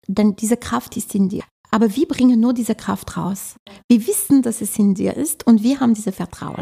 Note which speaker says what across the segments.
Speaker 1: denn diese Kraft ist in dir. Aber wir bringen nur diese Kraft raus. Wir wissen, dass es in dir ist und wir haben dieses Vertrauen.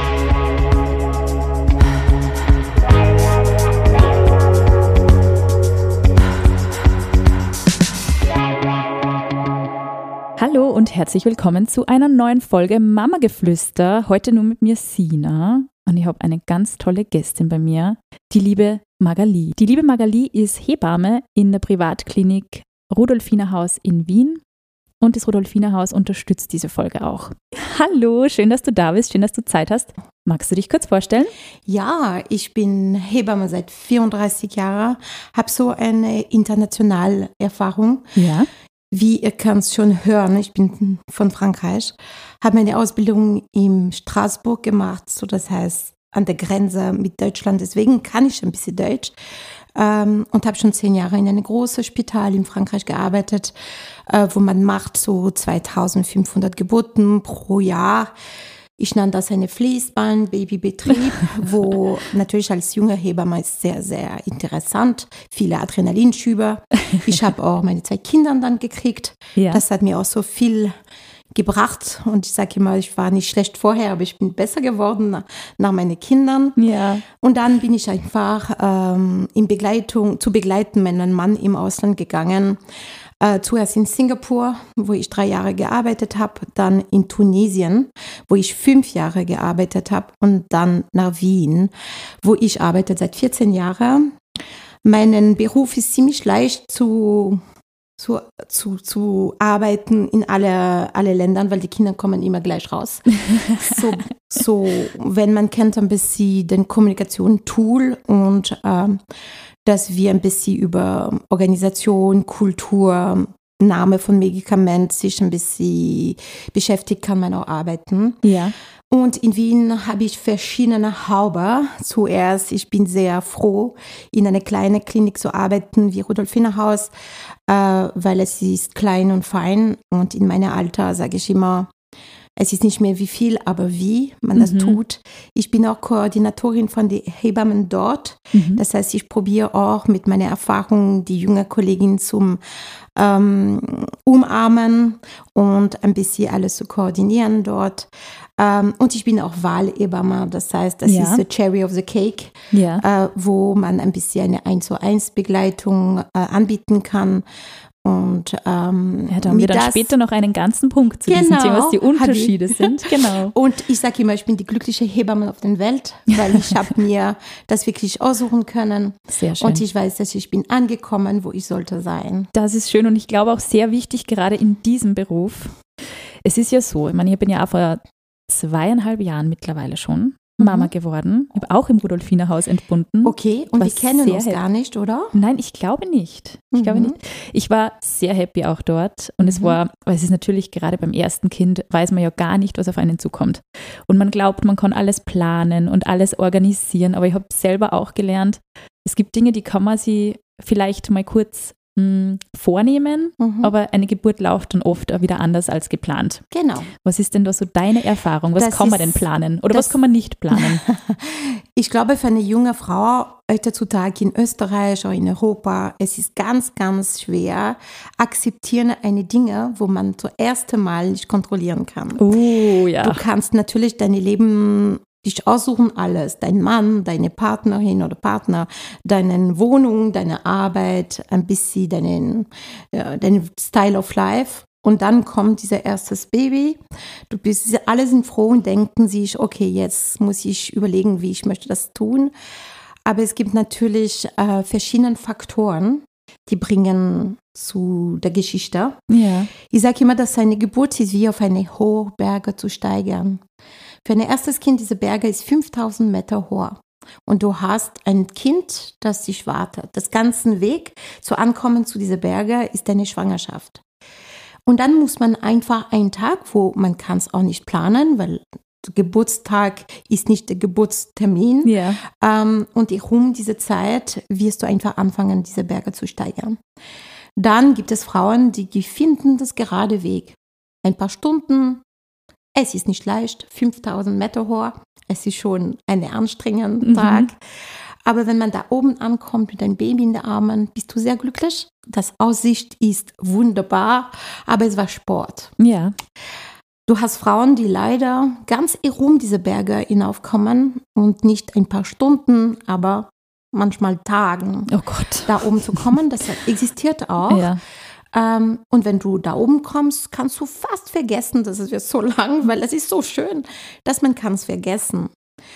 Speaker 2: Hallo und herzlich willkommen zu einer neuen Folge Mama-Geflüster. Heute nur mit mir Sina und ich habe eine ganz tolle Gästin bei mir, die liebe Magali. Die liebe Magali ist Hebamme in der Privatklinik Rudolfinerhaus in Wien und das Rudolfinerhaus unterstützt diese Folge auch. Hallo, schön, dass du da bist, schön, dass du Zeit hast. Magst du dich kurz vorstellen?
Speaker 1: Ja, ich bin Hebamme seit 34 Jahren, habe so eine internationale Erfahrung.
Speaker 2: Ja.
Speaker 1: Wie ihr könnt es schon hören, ich bin von Frankreich, habe meine Ausbildung in Straßburg gemacht, so das heißt an der Grenze mit Deutschland, deswegen kann ich ein bisschen Deutsch und habe schon 10 Jahre in einem großen Spital in Frankreich gearbeitet, wo man macht so 2500 Geburten pro Jahr. Ich nenne das eine Fließband-Babybetrieb, wo natürlich als junge Hebamme ist sehr, sehr interessant. Viele Adrenalinschübe. Ich habe auch meine 2 Kinder dann gekriegt. Ja. Das hat mir auch so viel gebracht. Und ich sage immer, ich war nicht schlecht vorher, aber ich bin besser geworden nach meinen Kindern.
Speaker 2: Ja.
Speaker 1: Und dann bin ich einfach zu begleiten meinen Mann im Ausland gegangen. Zuerst in Singapur, wo ich 3 Jahre gearbeitet habe, dann in Tunesien, wo ich 5 Jahre gearbeitet habe und dann nach Wien, wo ich arbeite seit 14 Jahren. Mein Beruf ist ziemlich leicht zu arbeiten in alle Ländern, weil die Kinder kommen immer gleich raus. so, wenn man kennt ein bisschen den Kommunikation-Tool und dass wir ein bisschen über Organisation, Kultur, Name von Medikament sich ein bisschen beschäftigt, kann man auch arbeiten.
Speaker 2: Ja.
Speaker 1: Und in Wien habe ich verschiedene Haube. Zuerst, ich bin sehr froh, in einer kleinen Klinik zu arbeiten wie Rudolfinerhaus, weil es ist klein und fein. Und in meinem Alter sage ich immer, es ist nicht mehr wie viel, aber wie man das tut. Ich bin auch Koordinatorin von den Hebammen dort. Das heißt, ich probiere auch mit meiner Erfahrung die junge Kollegin zum Umarmen und ein bisschen alles zu koordinieren dort. Und ich bin auch Wahlhebamme, das heißt, das ist the cherry of the cake, wo man ein bisschen eine 1:1 Begleitung anbieten kann. Und
Speaker 2: da haben wir dann später noch einen ganzen Punkt zu diesem Thema, was die Unterschiede sind. Genau.
Speaker 1: Und ich sage immer, ich bin die glückliche Hebamme auf der Welt, weil ich habe mir das wirklich aussuchen können.
Speaker 2: Sehr schön.
Speaker 1: Und ich weiß, dass ich bin angekommen, wo ich sollte sein.
Speaker 2: Das ist schön und ich glaube auch sehr wichtig, gerade in diesem Beruf. Es ist ja so, ich meine, ich bin ja auch vor 2,5 Jahren mittlerweile schon Mama geworden. Ich habe auch im Rudolfinerhaus entbunden.
Speaker 1: Okay, und wir kennen uns gar nicht, oder?
Speaker 2: Nein, ich glaube nicht. Ich war sehr happy auch dort und es ist natürlich gerade beim ersten Kind, weiß man ja gar nicht, was auf einen zukommt. Und man glaubt, man kann alles planen und alles organisieren, aber ich habe selber auch gelernt, es gibt Dinge, die kann man sich vielleicht mal kurz vornehmen, aber eine Geburt läuft dann oft auch wieder anders als geplant.
Speaker 1: Genau.
Speaker 2: Was ist denn da so deine Erfahrung? Was kann man denn planen oder was kann man nicht planen?
Speaker 1: Ich glaube, für eine junge Frau heutzutage in Österreich oder in Europa, es ist ganz, ganz schwer, akzeptieren eine Dinge, wo man zum ersten Mal nicht kontrollieren kann.
Speaker 2: Oh, ja.
Speaker 1: Du kannst natürlich dein Leben dich aussuchen, alles, dein Mann, deine Partnerin oder Partner, deine Wohnung, deine Arbeit, ein bisschen deinen Style of Life. Und dann kommt dieser erstes Baby. Alle sind froh und denken sich, okay, jetzt muss ich überlegen, wie ich möchte das tun. Aber es gibt natürlich verschiedene Faktoren, die bringen zu der Geschichte.
Speaker 2: Ja.
Speaker 1: Ich sage immer, dass eine Geburt ist wie auf eine hohe Berge zu steigern. Für ein erstes Kind, diese Berge ist 5000 Meter hoch. Und du hast ein Kind, das dich wartet. Das ganze Weg zu Ankommen zu dieser Berge ist deine Schwangerschaft. Und dann muss man einfach einen Tag, wo man kann es auch nicht planen, weil der Geburtstag ist nicht der Geburtstermin.
Speaker 2: Ja.
Speaker 1: Und diese Zeit wirst du einfach anfangen, diese Berge zu steigern. Dann gibt es Frauen, die finden das gerade Weg. Ein paar Stunden. Es ist nicht leicht, 5000 Meter hoch. Es ist schon ein anstrengender Tag. Aber wenn man da oben ankommt mit einem Baby in den Armen, bist du sehr glücklich. Das Aussicht ist wunderbar, aber es war Sport.
Speaker 2: Ja.
Speaker 1: Du hast Frauen, die leider ganz herum diese Berge hinaufkommen und nicht ein paar Stunden, aber manchmal Tagen,
Speaker 2: Oh Gott.
Speaker 1: da oben zu kommen. Das existiert auch.
Speaker 2: Ja.
Speaker 1: Und wenn du da oben kommst, kannst du fast vergessen, dass es wird so lang, weil es ist so schön, dass man kann es vergessen.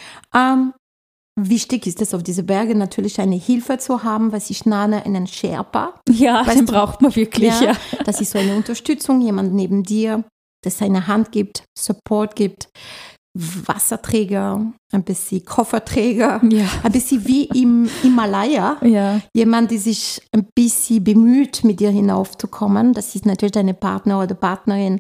Speaker 1: Wichtig ist es, auf diese Berge natürlich eine Hilfe zu haben, was ich nenne einen Sherpa.
Speaker 2: Ja,
Speaker 1: Weißt
Speaker 2: den
Speaker 1: du,
Speaker 2: braucht man wirklich, ja.
Speaker 1: Das ist so eine Unterstützung, jemand neben dir, das eine Hand gibt, Support gibt, Wasserträger, ein bisschen Kofferträger,
Speaker 2: Ja.
Speaker 1: ein bisschen wie im Himalaya.
Speaker 2: Ja.
Speaker 1: Jemand, der sich ein bisschen bemüht, mit dir hinaufzukommen. Das ist natürlich deine Partner oder Partnerin,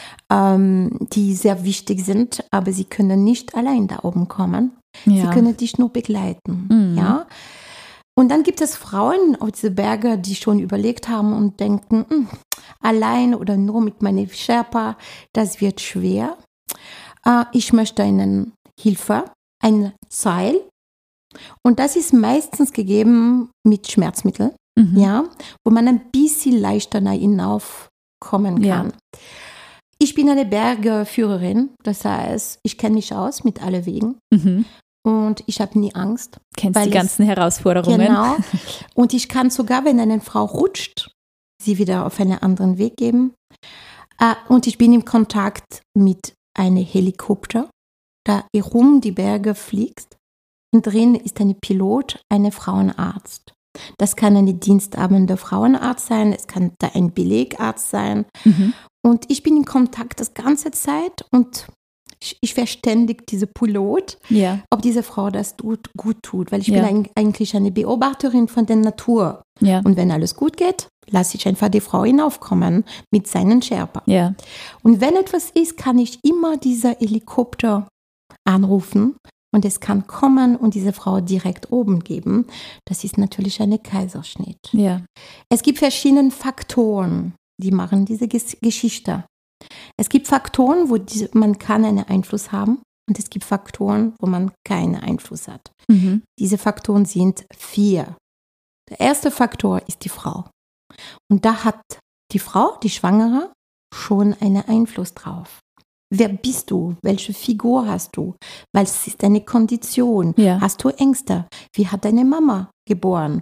Speaker 1: die sehr wichtig sind, aber sie können nicht allein da oben kommen. Sie
Speaker 2: Ja.
Speaker 1: können dich nur begleiten.
Speaker 2: Mhm.
Speaker 1: Ja? Und dann gibt es Frauen auf diese Berge, die schon überlegt haben und denken, allein oder nur mit meinem Sherpa, das wird schwer. Ich möchte eine Hilfe, ein Seil. Und das ist meistens gegeben mit Schmerzmitteln,
Speaker 2: Mhm.
Speaker 1: ja, wo man ein bisschen leichter hinaufkommen
Speaker 2: Ja.
Speaker 1: kann. Ich bin eine Bergführerin, das heißt, ich kenne mich aus mit allen Wegen
Speaker 2: Mhm.
Speaker 1: und ich habe nie Angst.
Speaker 2: Kennst
Speaker 1: Weil
Speaker 2: die ganzen Herausforderungen.
Speaker 1: Genau. Und ich kann sogar, wenn eine Frau rutscht, sie wieder auf einen anderen Weg geben. Und ich bin im Kontakt mit einem Helikopter, da herum die Berge fliegt. Und drin ist ein Pilot, eine Frauenarzt. Das kann eine dienstabende Frauenarzt sein, es kann da ein Belegarzt sein.
Speaker 2: Mhm.
Speaker 1: Und ich bin in Kontakt das ganze Zeit und ich verständige diese Pilot,
Speaker 2: Ja.
Speaker 1: ob diese Frau das gut tut, weil ich
Speaker 2: Ja.
Speaker 1: bin eigentlich eine Beobachterin von der Natur.
Speaker 2: Ja.
Speaker 1: Und wenn alles gut geht, lasse ich einfach die Frau hinaufkommen mit seinen Sherpa.
Speaker 2: Ja.
Speaker 1: Und wenn etwas ist, kann ich immer dieser Helikopter anrufen und es kann kommen und diese Frau direkt oben geben. Das ist natürlich eine Kaiserschnitt.
Speaker 2: Ja.
Speaker 1: Es gibt verschiedene Faktoren, die machen diese Geschichte. Es gibt Faktoren, wo man kann einen Einfluss haben und es gibt Faktoren, wo man keinen Einfluss hat.
Speaker 2: Mhm.
Speaker 1: Diese Faktoren sind 4. Der erste Faktor ist die Frau. Und da hat die Frau, die Schwangere, schon einen Einfluss drauf. Wer bist du? Welche Figur hast du? Weil es ist eine Kondition.
Speaker 2: Ja.
Speaker 1: Hast du Ängste? Wie hat deine Mama geboren?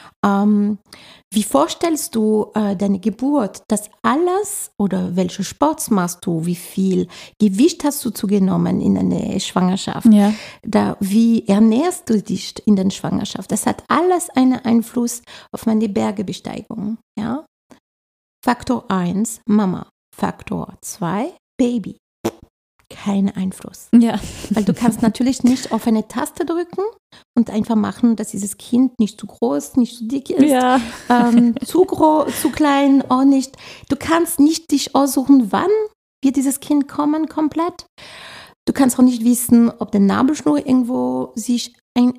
Speaker 1: Wie vorstellst du deine Geburt? Das alles oder welche Sports machst du? Wie viel Gewicht hast du zugenommen in einer Schwangerschaft?
Speaker 2: Ja.
Speaker 1: Wie ernährst du dich in der Schwangerschaft? Das hat alles einen Einfluss auf meine Bergebesteigung. Ja? Faktor 1, Mama. Faktor 2, Baby. Kein Einfluss.
Speaker 2: Ja.
Speaker 1: Weil du kannst natürlich nicht auf eine Taste drücken und einfach machen, dass dieses Kind nicht zu groß, nicht zu dick ist,
Speaker 2: Ja.
Speaker 1: zu klein, auch nicht. Du kannst nicht dich aussuchen, wann wird dieses Kind kommen komplett. Du kannst auch nicht wissen, ob der Nabelschnur irgendwo sich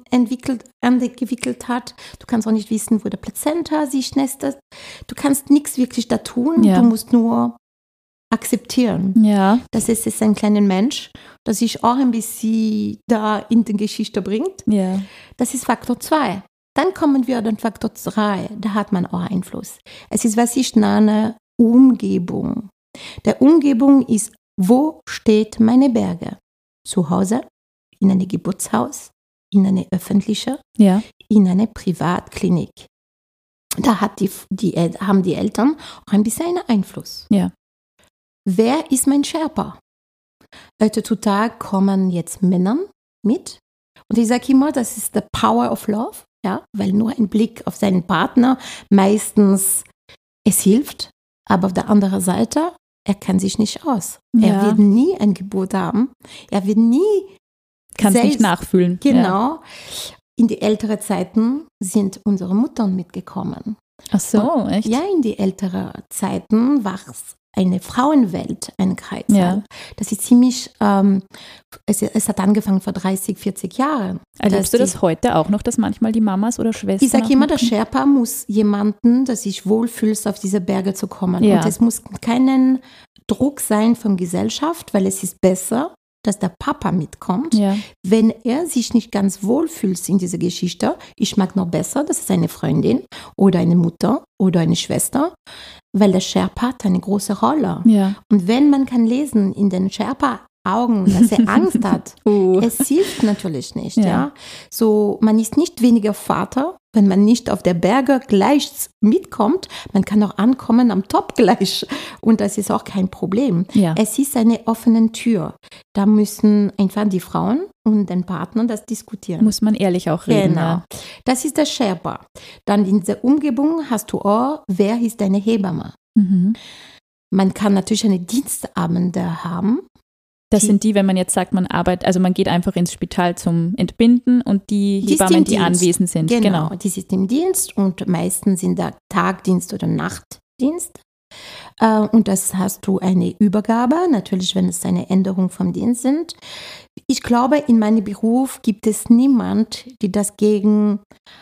Speaker 1: gewickelt hat. Du kannst auch nicht wissen, wo der Plazenta sich nestet. Du kannst nichts wirklich da tun.
Speaker 2: Ja.
Speaker 1: Du musst nur akzeptieren.
Speaker 2: Ja.
Speaker 1: Das ist ein kleiner Mensch, der sich auch ein bisschen da in die Geschichte bringt.
Speaker 2: Ja.
Speaker 1: Das ist Faktor 2. Dann kommen wir an Faktor 3. Da hat man auch Einfluss. Es ist, was ich nenne, Umgebung. Der Umgebung ist, wo steht meine Berge? Zu Hause, in einem Geburtshaus, in eine öffentliche,
Speaker 2: Ja.
Speaker 1: in eine Privatklinik. Da haben die Eltern auch ein bisschen einen Einfluss.
Speaker 2: Ja.
Speaker 1: Wer ist mein Sherpa? Heutzutage kommen jetzt Männer mit. Und ich sage immer, das ist the power of love, ja, weil nur ein Blick auf seinen Partner meistens es hilft. Aber auf der anderen Seite, er kann sich nicht aus.
Speaker 2: Ja.
Speaker 1: Er wird nie ein Geburt haben. Er wird nie
Speaker 2: Kannst nicht
Speaker 1: selbst-
Speaker 2: nachfühlen. Ja.
Speaker 1: Genau. In die älteren Zeiten sind unsere Müttern mitgekommen.
Speaker 2: Ach so, echt?
Speaker 1: Ja, in die älteren Zeiten war es eine Frauenwelt, ein Kreissaal.
Speaker 2: Ja.
Speaker 1: Das ist ziemlich, es hat angefangen vor 30, 40 Jahren.
Speaker 2: Erlebst du das heute auch noch, dass manchmal die Mamas oder Schwestern?
Speaker 1: Ich sage
Speaker 2: auch
Speaker 1: immer, der
Speaker 2: mitkommen?
Speaker 1: Sherpa muss jemanden, der sich wohlfühlt, auf diese Berge zu kommen.
Speaker 2: Ja.
Speaker 1: Und es muss keinen Druck sein von Gesellschaft, weil es ist besser, dass der Papa mitkommt,
Speaker 2: Ja.
Speaker 1: wenn er sich nicht ganz wohl fühlt in dieser Geschichte. Ich mag noch besser, das ist eine Freundin oder eine Mutter oder eine Schwester, weil der Sherpa hat eine große Rolle.
Speaker 2: Ja.
Speaker 1: Und wenn man kann lesen in den Sherpa-Augen, dass er Angst hat, es hilft natürlich nicht.
Speaker 2: Ja.
Speaker 1: Ja. So, man ist nicht weniger Vater, wenn man nicht auf der Berge gleich mitkommt. Man kann auch ankommen am Top gleich. Und das ist auch kein Problem.
Speaker 2: Ja.
Speaker 1: Es ist eine offene Tür. Da müssen einfach die Frauen und den Partner das diskutieren.
Speaker 2: Muss man ehrlich auch reden.
Speaker 1: Genau.
Speaker 2: Ja.
Speaker 1: Das ist der Sherpa. Dann in der Umgebung hast du auch, wer ist deine Hebamme?
Speaker 2: Mhm.
Speaker 1: Man kann natürlich eine Dienstabende haben.
Speaker 2: Das sind die, wenn man jetzt sagt, man arbeitet, also man geht einfach ins Spital zum Entbinden und die Hebammen, die anwesend sind.
Speaker 1: Genau, die sind im Dienst und meistens sind da Tagdienst oder Nachtdienst. Und das hast du eine Übergabe, natürlich, wenn es eine Änderung vom Dienst sind. Ich glaube, in meinem Beruf gibt es niemand, die das gegen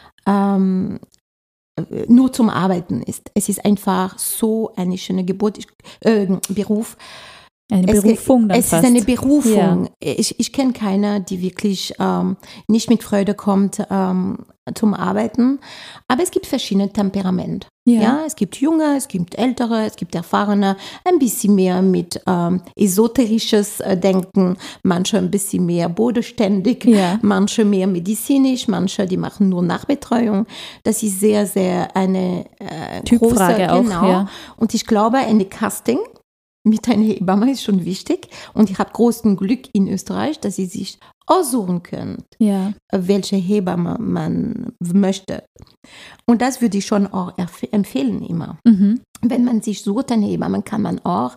Speaker 1: nur zum Arbeiten ist. Es ist einfach so eine schöne Beruf.
Speaker 2: Eine Berufung dann
Speaker 1: Es
Speaker 2: fast.
Speaker 1: ist eine Berufung.
Speaker 2: Ja.
Speaker 1: Ich kenne keine, die wirklich nicht mit Freude kommt zum Arbeiten. Aber es gibt verschiedene Temperamente. Ja, es gibt Junge, es gibt Ältere, es gibt Erfahrene, ein bisschen mehr mit esoterisches Denken, manche ein bisschen mehr bodenständig, manche mehr medizinisch, manche, die machen nur Nachbetreuung. Das ist sehr, sehr eine
Speaker 2: Typfrage
Speaker 1: große,
Speaker 2: auch.
Speaker 1: genau.
Speaker 2: Ja.
Speaker 1: Und ich glaube, eine Casting mit einer Hebamme ist schon wichtig. Und ich habe großen Glück in Österreich, dass sie sich aussuchen können, welche Hebamme man möchte. Und das würde ich schon auch empfehlen immer.
Speaker 2: Mhm.
Speaker 1: Wenn man sich sucht, eine Hebamme, kann man auch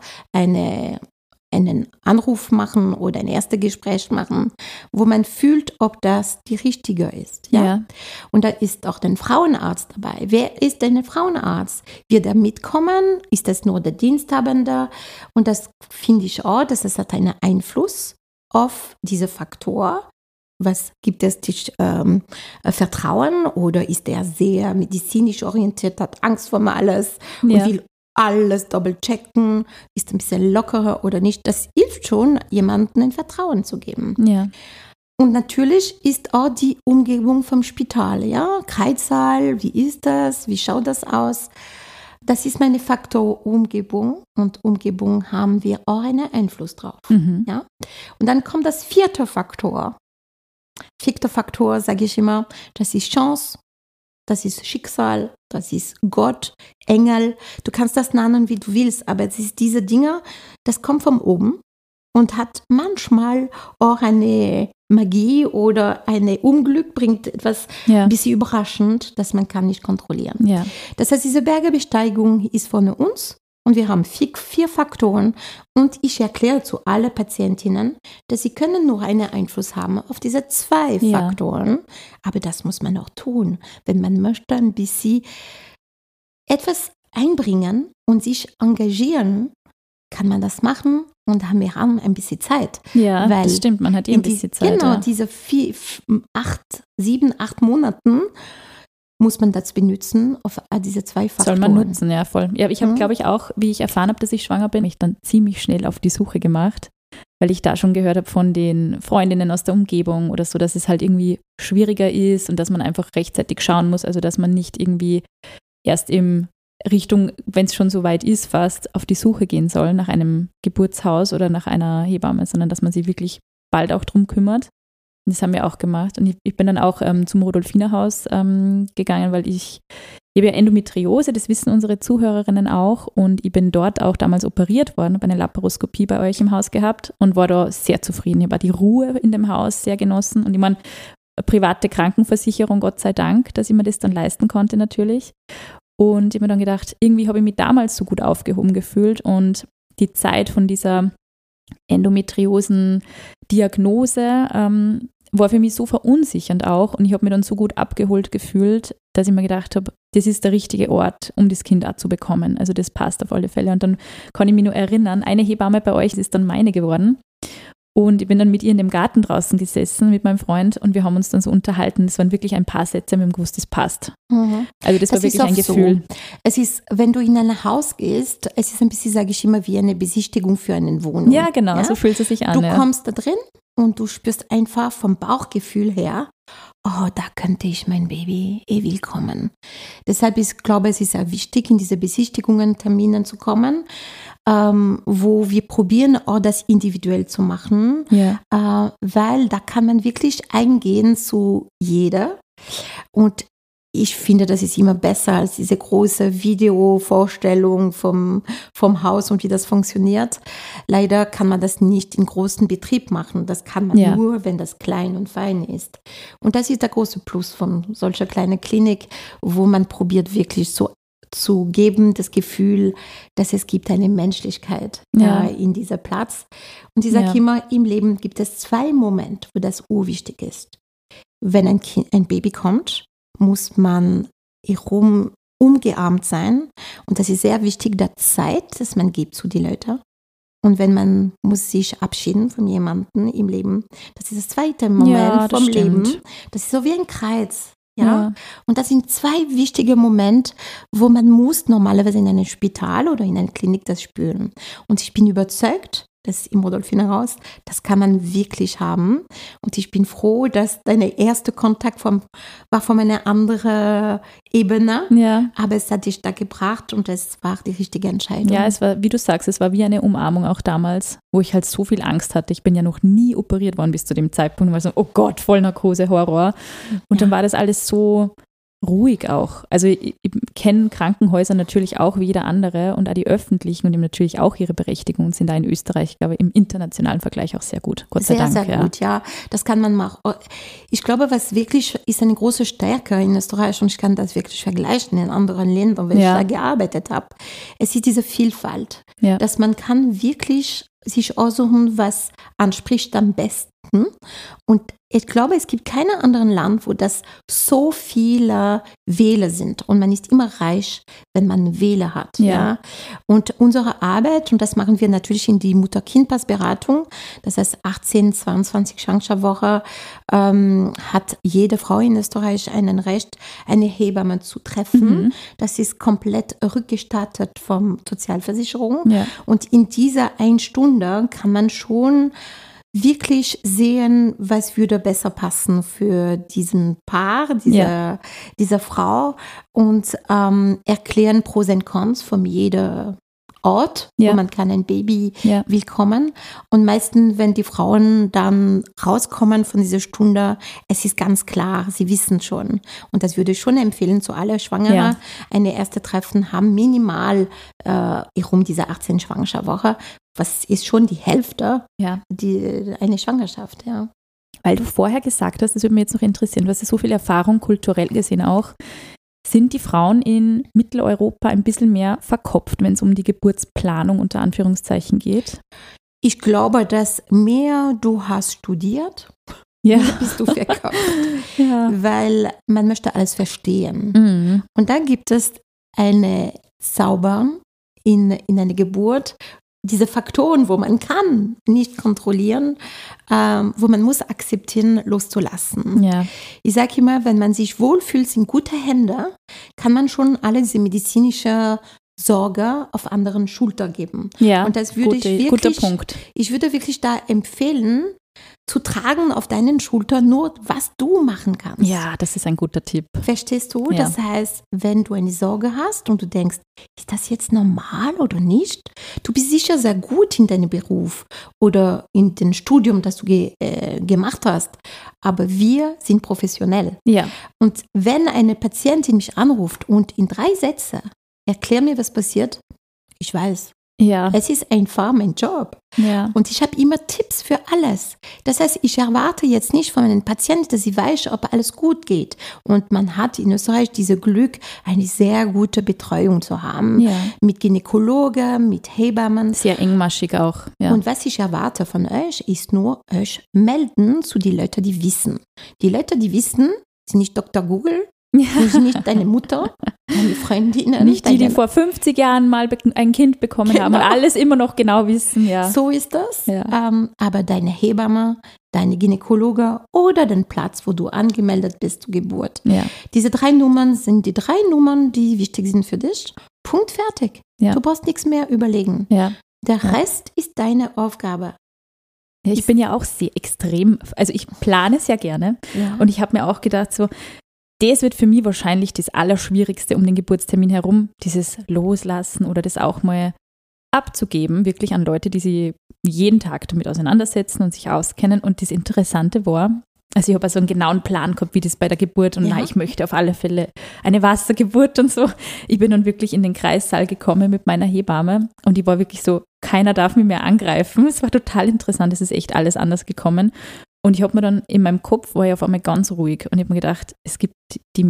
Speaker 1: einen Anruf machen oder ein erstes Gespräch machen, wo man fühlt, ob das die richtige ist. Ja? Und da ist auch der Frauenarzt dabei. Wer ist denn der Frauenarzt? Wird er mitkommen? Ist das nur der Diensthabende? Und das finde ich auch, dass es hat einen Einfluss auf diese Faktor. Was gibt es dich Vertrauen oder ist er sehr medizinisch orientiert, hat Angst vor alles und will alles doppelt checken, ist ein bisschen lockerer oder nicht. Das hilft schon, jemandem ein Vertrauen zu geben.
Speaker 2: Ja.
Speaker 1: Und natürlich ist auch die Umgebung vom Spital, ja, Kreissaal, wie ist das, wie schaut das aus? Das ist meine Faktor Umgebung und Umgebung haben wir auch einen Einfluss drauf.
Speaker 2: Mhm.
Speaker 1: Ja? Und dann kommt das vierte Faktor. Vierte Faktor, sage ich immer, das ist Chance, das ist Schicksal, das ist Gott, Engel. Du kannst das nennen, wie du willst, aber es ist diese Dinge, das kommt von oben und hat manchmal auch eine Magie oder ein Unglück, bringt etwas ein bisschen überraschend, das man kann nicht kontrollieren.
Speaker 2: Ja.
Speaker 1: Das heißt, diese Bergebesteigung ist von uns und wir haben vier Faktoren und ich erkläre zu allen Patientinnen, dass sie können nur einen Einfluss haben auf diese 2 Faktoren, aber das muss man auch tun, wenn man möchte ein bisschen etwas einbringen und sich engagieren, kann man das machen und wir haben ein bisschen Zeit.
Speaker 2: Ja, weil das stimmt, man hat ein bisschen Zeit.
Speaker 1: Genau, diese 7, 8 Monaten muss man das benutzen auf diese 2 Faktoren.
Speaker 2: Soll man nutzen, ja, voll. Ja, ich habe, glaube ich, auch, wie ich erfahren habe, dass ich schwanger bin, mich dann ziemlich schnell auf die Suche gemacht, weil ich da schon gehört habe von den Freundinnen aus der Umgebung oder so, dass es halt irgendwie schwieriger ist und dass man einfach rechtzeitig schauen muss, also dass man nicht irgendwie erst in Richtung, wenn es schon so weit ist, fast auf die Suche gehen soll nach einem Geburtshaus oder nach einer Hebamme, sondern dass man sich wirklich bald auch drum kümmert. Und das haben wir auch gemacht. Und ich bin dann auch zum Rudolfinerhaus gegangen, weil ich habe ja Endometriose, das wissen unsere Zuhörerinnen auch. Und ich bin dort auch damals operiert worden, habe eine Laparoskopie bei euch im Haus gehabt und war da sehr zufrieden. Ich habe die Ruhe in dem Haus sehr genossen. Und ich meine, private Krankenversicherung, Gott sei Dank, dass ich mir das dann leisten konnte natürlich. Und ich habe mir dann gedacht, irgendwie habe ich mich damals so gut aufgehoben gefühlt und die Zeit von dieser Endometriosen-Diagnose war für mich so verunsichernd auch und ich habe mich dann so gut abgeholt gefühlt, dass ich mir gedacht habe, das ist der richtige Ort, um das Kind auch zu bekommen. Also das passt auf alle Fälle. Und dann kann ich mich nur erinnern, eine Hebamme bei euch ist dann meine geworden. Und ich bin dann mit ihr in dem Garten draußen gesessen mit meinem Freund und wir haben uns dann so unterhalten. Es waren wirklich ein paar Sätze, wir haben gewusst, das passt. Also das war wirklich ein Gefühl.
Speaker 1: So. Es ist, wenn du in ein Haus gehst, es ist ein bisschen, sage ich immer, wie eine Besichtigung für eine Wohnung.
Speaker 2: Ja, genau, so fühlt es sich an.
Speaker 1: Du kommst da drin und du spürst einfach vom Bauchgefühl her, oh, da könnte ich mein Baby willkommen. Deshalb ist, glaube ich, es ist sehr wichtig, in diese Besichtigungen, Terminen zu kommen, wo wir probieren, auch das individuell zu machen, weil da kann man wirklich eingehen zu jeder. Und ich finde, das ist immer besser als diese große Videovorstellung vom Haus und wie das funktioniert. Leider kann man das nicht in großen Betrieb machen. Das kann man nur, wenn das klein und fein ist. Und das ist der große Plus von solcher kleinen Klinik, wo man probiert wirklich so zu geben, das Gefühl, dass es gibt eine Menschlichkeit in diesem Platz. Und ich sage immer, im Leben gibt es 2 Momente, wo das urwichtig ist. Wenn ein Baby kommt, muss man umgearmt sein. Und das ist sehr wichtig, der Zeit, dass man gibt zu den Leuten. Und wenn man muss sich abschieden von jemandem im Leben, das ist das zweite Moment vom Leben. Das ist so wie ein Kreuz. Ja? Und das sind 2 wichtige Momente, wo man muss normalerweise in einem Spital oder in einer Klinik das spüren. Und ich bin überzeugt, das im Rodolphinerhaus, das kann man wirklich haben. Und ich bin froh, dass dein erster Kontakt war von einer anderen Ebene. Ja. Aber es hat dich da gebracht und es war die richtige Entscheidung.
Speaker 2: Ja, es war, wie du sagst, es war wie eine Umarmung auch damals, wo ich halt so viel Angst hatte. Ich bin ja noch nie operiert worden bis zu dem Zeitpunkt. Weil so, oh Gott, Vollnarkose, Horror. Und dann war das alles so ruhig auch. Also ich kenne Krankenhäuser natürlich auch wie jeder andere und auch die öffentlichen und die haben natürlich auch ihre Berechtigung und sind da in Österreich, glaube ich, im internationalen Vergleich auch sehr gut. Gott sei Dank.
Speaker 1: Sehr gut, ja. Das kann man machen. Ich glaube, was wirklich ist eine große Stärke in Österreich und ich kann das wirklich vergleichen in anderen Ländern, wenn ich da gearbeitet habe. Es ist diese Vielfalt, dass man kann wirklich sich aussuchen, was anspricht am besten. Und ich glaube, es gibt kein anderes Land, wo das so viele Wähler sind. Und man ist immer reich, wenn man Wähler hat. Ja. Und unsere Arbeit, und das machen wir natürlich in die Mutter-Kind-Pass-Beratung, das heißt 18, 22 Schwangerschaftswoche, hat jede Frau in Österreich ein Recht, eine Hebamme zu treffen. Das ist komplett rückgestattet vom Sozialversicherung. Ja. Und in dieser 1 Stunde kann man schon wirklich sehen, was würde besser passen für diesen Paar, dieser Frau und erklären Pros und Cons von jedem Ort, wo man kann ein Baby willkommen. Und meistens, wenn die Frauen dann rauskommen von dieser Stunde, es ist ganz klar, sie wissen schon. Und das würde ich schon empfehlen, zu alle Schwangeren, eine erste Treffen haben minimal um diese 18 Schwangerschaftswoche. Was ist schon die Hälfte eine Schwangerschaft,
Speaker 2: Weil du vorher gesagt hast, das würde mich jetzt noch interessieren, du hast ja so viel Erfahrung kulturell gesehen auch. Sind die Frauen in Mitteleuropa ein bisschen mehr verkopft, wenn es um die Geburtsplanung unter Anführungszeichen geht?
Speaker 1: Ich glaube, dass mehr du hast studiert, mehr bist du verkopft. Weil man möchte alles verstehen. Und dann gibt es eine Zauber in einer Geburt, diese Faktoren, wo man kann nicht kontrollieren, wo man muss akzeptieren, loszulassen. Ja. Ich sage immer, wenn man sich wohlfühlt, in gute Hände, kann man schon alle diese medizinische Sorge auf anderen Schulter geben. Ja, und das würde
Speaker 2: guter Punkt.
Speaker 1: Ich würde wirklich da empfehlen, zu tragen auf deinen Schultern nur, was du machen kannst.
Speaker 2: Ja, das ist ein guter Tipp.
Speaker 1: Verstehst du? Ja. Das heißt, wenn du eine Sorge hast und du denkst, ist das jetzt normal oder nicht? Du bist sicher sehr gut in deinem Beruf oder in dem Studium, das du gemacht hast, aber wir sind professionell. Ja. Und wenn eine Patientin mich anruft und in 3 Sätzen erklär mir, was passiert, ich weiß. Ja. Es ist einfach mein Job. Ja. Und ich habe immer Tipps für alles. Das heißt, ich erwarte jetzt nicht von einem Patienten, dass sie weiß, ob alles gut geht. Und man hat in Österreich dieses Glück, eine sehr gute Betreuung zu haben. Ja. Mit Gynäkologen, mit Hebammen.
Speaker 2: Sehr engmaschig auch. Ja.
Speaker 1: Und was ich erwarte von euch, ist nur, euch melden zu den Leuten, die wissen. Die Leute, die wissen, sind nicht Dr. Google, Nicht deine Mutter, deine Freundinnen.
Speaker 2: Nicht die vor 50 Jahren mal ein Kind bekommen haben und alles immer noch genau wissen. Ja.
Speaker 1: So ist das. Ja. Aber deine Hebamme, deine Gynäkologe oder den Platz, wo du angemeldet bist zur Geburt. Ja. Diese 3 Nummern sind die 3 Nummern, die wichtig sind für dich. Punkt, fertig. Ja. Du brauchst nichts mehr überlegen. Ja. Der Rest ist deine Aufgabe.
Speaker 2: Ja, ich bin ja auch sehr extrem, also ich plane es ja gerne und ich habe mir auch gedacht, so, das wird für mich wahrscheinlich das Allerschwierigste um den Geburtstermin herum, dieses Loslassen oder das auch mal abzugeben, wirklich an Leute, die sich jeden Tag damit auseinandersetzen und sich auskennen. Und das Interessante war, also ich habe also einen genauen Plan gehabt, wie das bei der Geburt und ich möchte auf alle Fälle eine Wassergeburt und so. Ich bin dann wirklich in den Kreissaal gekommen mit meiner Hebamme und die war wirklich so, keiner darf mich mehr angreifen. Es war total interessant, es ist echt alles anders gekommen. Und ich habe mir dann in meinem Kopf, war ich auf einmal ganz ruhig und ich habe mir gedacht, es gibt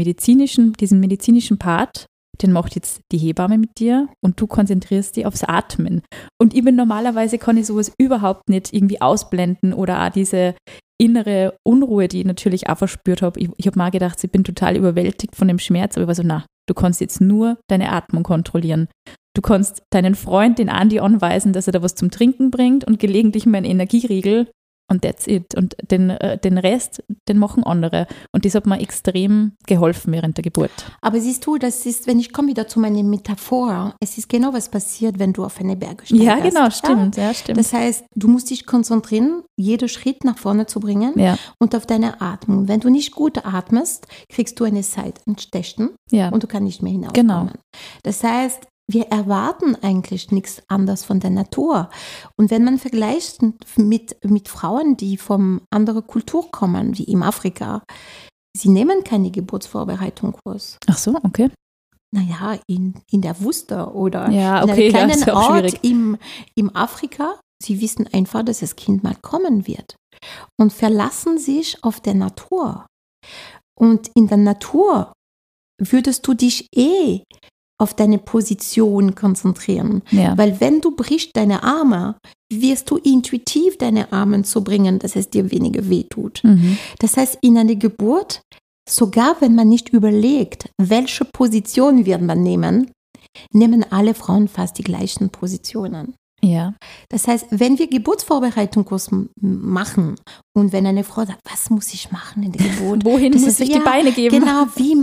Speaker 2: diesen medizinischen Part, den macht jetzt die Hebamme mit dir und du konzentrierst dich aufs Atmen. Und ich bin normalerweise, kann ich sowas überhaupt nicht irgendwie ausblenden oder auch diese innere Unruhe, die ich natürlich auch verspürt habe. Ich habe mal gedacht, ich bin total überwältigt von dem Schmerz, aber ich war so, du kannst jetzt nur deine Atmung kontrollieren. Du kannst deinen Freund, den Andi, anweisen, dass er da was zum Trinken bringt und gelegentlich mal einen Energieriegel und that's it. Und den Rest, den machen andere. Und das hat mir extrem geholfen während der Geburt.
Speaker 1: Aber siehst du, das ist, wenn ich komme wieder zu meiner Metaphor, es ist genau was passiert, wenn du auf eine Berge steigst.
Speaker 2: Ja, genau, stimmt. Ja, stimmt.
Speaker 1: Das heißt, du musst dich konzentrieren, jeden Schritt nach vorne zu bringen und auf deine Atmung. Wenn du nicht gut atmest, kriegst du eine Seitenstechen und du kannst nicht mehr hinauskommen. Genau. Das heißt, wir erwarten eigentlich nichts anderes von der Natur. Und wenn man vergleicht mit Frauen, die von anderer Kultur kommen, wie in Afrika, sie nehmen keine Geburtsvorbereitung Kurs.
Speaker 2: Ach so, okay.
Speaker 1: Naja, in der Wüste oder in einem kleinen Ort im Afrika. Sie wissen einfach, dass das Kind mal kommen wird und verlassen sich auf der Natur. Und in der Natur würdest du dich auf deine Position konzentrieren. Ja. Weil wenn du brichst deine Arme, wirst du intuitiv deine Arme zu bringen, dass es dir weniger wehtut. Mhm. Das heißt, in einer Geburt, sogar wenn man nicht überlegt, welche Position wird man nehmen, nehmen alle Frauen fast die gleichen Positionen.
Speaker 2: Ja.
Speaker 1: Das heißt, wenn wir Geburtsvorbereitungskurs machen und wenn eine Frau sagt, was muss ich machen in der Geburt?
Speaker 2: Wohin muss ich die Beine geben?
Speaker 1: Genau,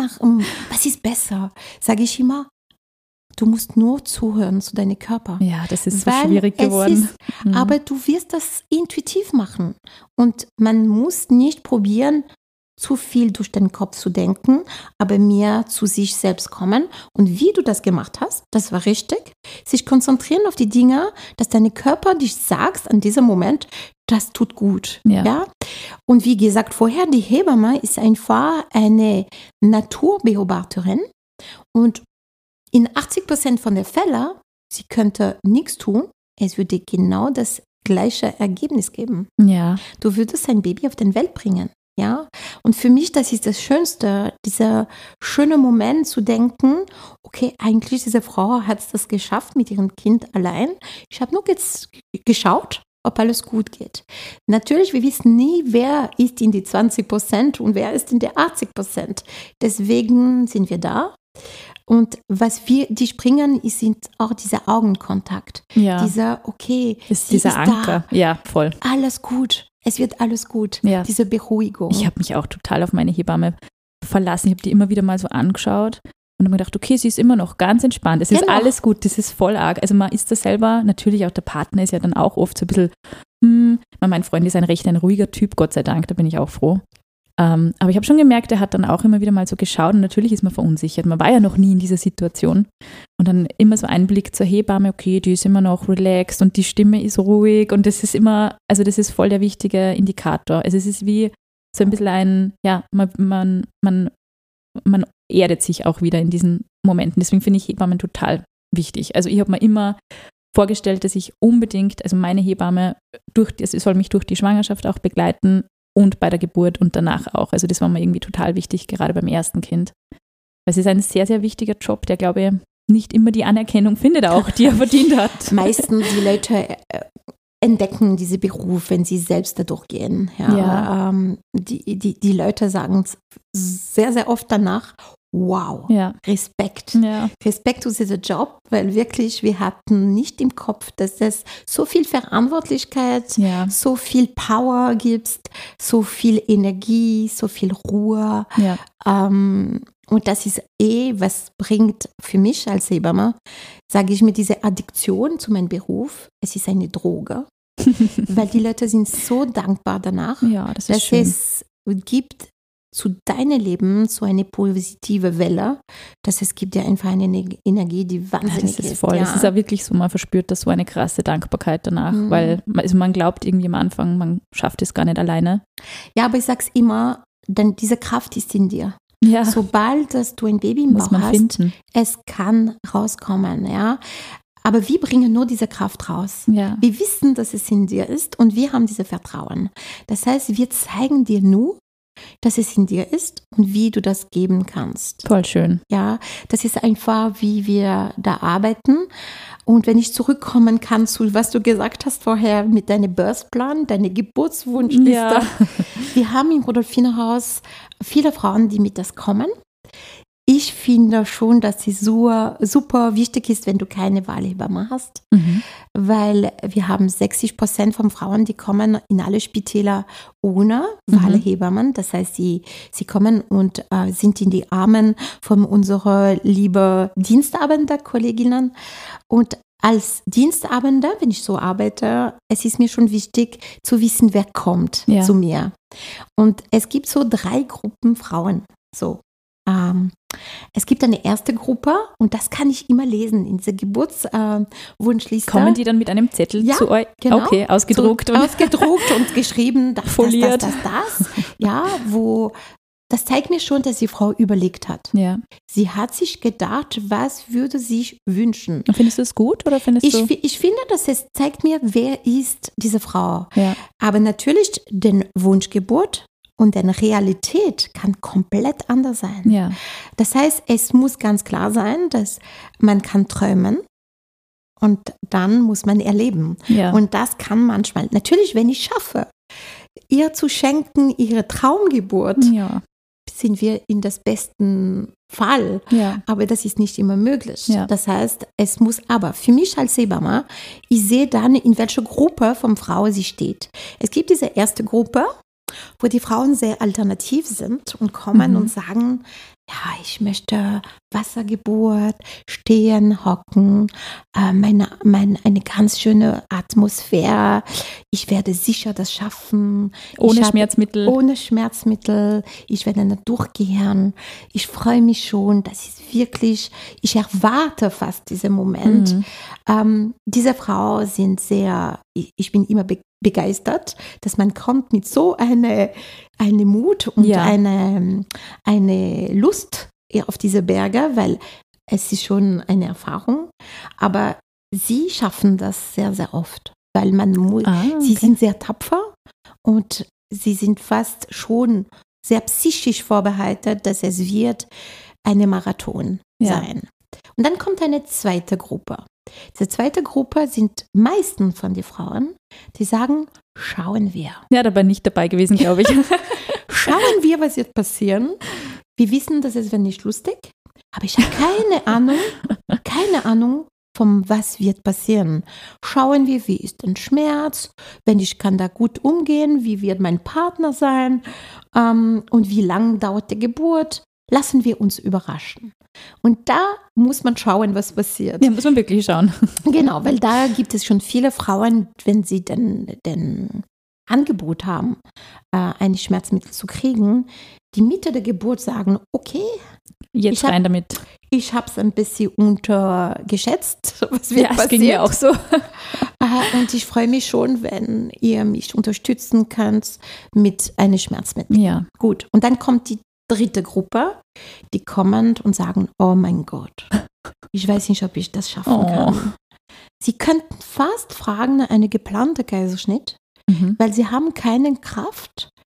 Speaker 1: was ist besser? Sage ich immer, du musst nur zuhören zu deinem Körper.
Speaker 2: Ja, das ist so schwierig geworden.
Speaker 1: Aber du wirst das intuitiv machen. Und man muss nicht probieren, zu viel durch den Kopf zu denken, aber mehr zu sich selbst kommen. Und wie du das gemacht hast, das war richtig. Sich konzentrieren auf die Dinge, dass dein Körper dich sagt an diesem Moment, das tut gut. Ja? Und wie gesagt vorher, die Hebamme ist einfach eine Naturbeobachterin und in 80% von den Fällen, sie könnte nichts tun, es würde genau das gleiche Ergebnis geben.
Speaker 2: Ja.
Speaker 1: Du würdest ein Baby auf die Welt bringen. Ja? Und für mich, das ist das Schönste, dieser schöne Moment zu denken, okay, eigentlich diese Frau hat es geschafft mit ihrem Kind allein. Ich habe nur jetzt geschaut, ob alles gut geht. Natürlich, wir wissen nie, wer ist in die 20% und wer ist in der 80%. Deswegen sind wir da. Und was wir dich bringen, sind auch dieser Augenkontakt.
Speaker 2: Ja.
Speaker 1: Dieser
Speaker 2: Anker. Da. Ja, voll.
Speaker 1: Alles gut. Es wird alles gut. Ja. Diese Beruhigung.
Speaker 2: Ich habe mich auch total auf meine Hebamme verlassen. Ich habe die immer wieder mal so angeschaut und habe mir gedacht, okay, sie ist immer noch ganz entspannt. Es ist alles gut, das ist voll arg. Also man ist da selber, natürlich auch der Partner ist ja dann auch oft so ein bisschen, mein Freund ist ein ruhiger Typ, Gott sei Dank, da bin ich auch froh. Aber ich habe schon gemerkt, er hat dann auch immer wieder mal so geschaut und natürlich ist man verunsichert. Man war ja noch nie in dieser Situation. Und dann immer so ein Blick zur Hebamme, okay, die ist immer noch relaxed und die Stimme ist ruhig und das ist immer, also das ist voll der wichtige Indikator. Also es ist wie so ein bisschen man erdet sich auch wieder in diesen Momenten. Deswegen finde ich Hebammen total wichtig. Also ich habe mir immer vorgestellt, dass ich unbedingt, also meine Hebamme, sie soll mich durch die Schwangerschaft auch begleiten, und bei der Geburt und danach auch. Also das war mir irgendwie total wichtig, gerade beim ersten Kind. Es ist ein sehr, sehr wichtiger Job, der, glaube ich, nicht immer die Anerkennung findet auch, die er verdient hat.
Speaker 1: Meistens die Leute entdecken diesen Beruf, wenn sie selbst dadurch gehen. Ja. Die Leute sagen sehr, sehr oft danach, wow, Respekt. Ja. Respekt zu diesem Job, weil wirklich wir hatten nicht im Kopf, dass es so viel Verantwortlichkeit, so viel Power gibt, so viel Energie, so viel Ruhe. Ja. Und das ist was bringt für mich als Hebamme, sage ich mir, diese Addiktion zu meinem Beruf, es ist eine Droge, weil die Leute sind so dankbar danach,
Speaker 2: das ist schön.
Speaker 1: Es gibt zu deinem Leben so eine positive Welle, dass es gibt dir einfach eine Energie, die wahnsinnig ist.
Speaker 2: Das ist voll. Es ist auch wirklich so, man verspürt da so eine krasse Dankbarkeit danach, weil man glaubt irgendwie am Anfang, man schafft es gar nicht alleine.
Speaker 1: Ja, aber ich sag's immer, denn diese Kraft ist in dir. Ja. Sobald dass du ein Baby im Bauch hast, finden. Es kann rauskommen, ja. Aber wir bringen nur diese Kraft raus. Ja. Wir wissen, dass es in dir ist und wir haben dieses Vertrauen. Das heißt, wir zeigen dir nur, dass es in dir ist und wie du das geben kannst.
Speaker 2: Voll schön.
Speaker 1: Ja, das ist einfach, wie wir da arbeiten. Und wenn ich zurückkommen kann zu, was du gesagt hast vorher mit deinem Birthplan, deine Geburtswunschliste. Ja. Wir haben im Rudolfinerhaus viele Frauen, die mit das kommen. Ich finde schon, dass es super wichtig ist, wenn du keine Wahlhebamme hast, weil wir haben 60% von Frauen, die kommen in alle Spitäler ohne Wahlhebammen. Das heißt, sie kommen und sind in die Armen von unserer lieben Dienstabender-Kolleginnen. Und als Dienstabender, wenn ich so arbeite, es ist mir schon wichtig zu wissen, wer kommt zu mir. Und es gibt so 3 Gruppen Frauen, so. Es gibt eine erste Gruppe und das kann ich immer lesen in dieser Geburtswunschliste.
Speaker 2: Kommen die dann mit einem Zettel zu euch?
Speaker 1: Genau.
Speaker 2: Okay, ausgedruckt.
Speaker 1: Ausgedruckt und geschrieben, das. Ja, das zeigt mir schon, dass die Frau überlegt hat. Ja. Sie hat sich gedacht, was würde sie sich wünschen.
Speaker 2: Und findest du es gut oder findest du?
Speaker 1: Ich finde, dass es zeigt mir, wer ist diese Frau. Ja. Aber natürlich den Wunschgeburt und die Realität kann komplett anders sein. Ja. Das heißt, es muss ganz klar sein, dass man kann träumen und dann muss man erleben. Ja. Und das kann manchmal, natürlich, wenn ich schaffe, ihr zu schenken, ihre Traumgeburt, sind wir in das besten Fall. Ja. Aber das ist nicht immer möglich. Ja. Das heißt, es muss aber für mich als Hebamme, ich sehe dann, in welcher Gruppe von Frauen sie steht. Es gibt diese erste Gruppe, wo die Frauen sehr alternativ sind und kommen und sagen, ja, ich möchte Wassergeburt, stehen, hocken, eine ganz schöne Atmosphäre. Ich werde sicher das schaffen.
Speaker 2: Ohne Schmerzmittel.
Speaker 1: Ohne Schmerzmittel. Ich werde nicht durchgehen. Ich freue mich schon. Das ist wirklich, ich erwarte fast diesen Moment. Diese Frauen sind sehr, ich bin immer begeistert, dass man kommt mit so eine Mut und eine Lust auf diese Berge, weil es ist schon eine Erfahrung, aber sie schaffen das sehr, sehr oft, weil sie sind sehr tapfer und sie sind fast schon sehr psychisch vorbereitet, dass es wird eine Marathon sein. Und dann kommt eine zweite Gruppe. Diese zweite Gruppe sind meistens von den Frauen, die sagen, schauen wir.
Speaker 2: Ja, da bin ich nicht dabei gewesen, glaube ich.
Speaker 1: Schauen wir, was wird passieren. Wir wissen, dass es wird nicht lustig, aber ich habe keine Ahnung, von was wird passieren. Schauen wir, wie ist der Schmerz, wenn ich kann da gut umgehen, wie wird mein Partner sein und wie lang dauert die Geburt. Lassen wir uns überraschen. Und da muss man schauen, was passiert.
Speaker 2: Ja, muss man wirklich schauen.
Speaker 1: Genau, weil da gibt es schon viele Frauen, wenn sie den Angebot haben, ein Schmerzmittel zu kriegen, die Mitte der Geburt sagen, okay,
Speaker 2: jetzt rein damit.
Speaker 1: Ich habe es ein bisschen untergeschätzt, was wird passieren.
Speaker 2: Es ging mir auch so.
Speaker 1: Und ich freue mich schon, wenn ihr mich unterstützen könnt mit einem Schmerzmittel. Ja. Gut, und dann kommt die dritte Gruppe, die kommen und sagen, oh mein Gott, ich weiß nicht, ob ich das schaffen kann. Sie könnten fast fragen nach einem geplanten Kaiserschnitt, weil sie haben keine Kraft,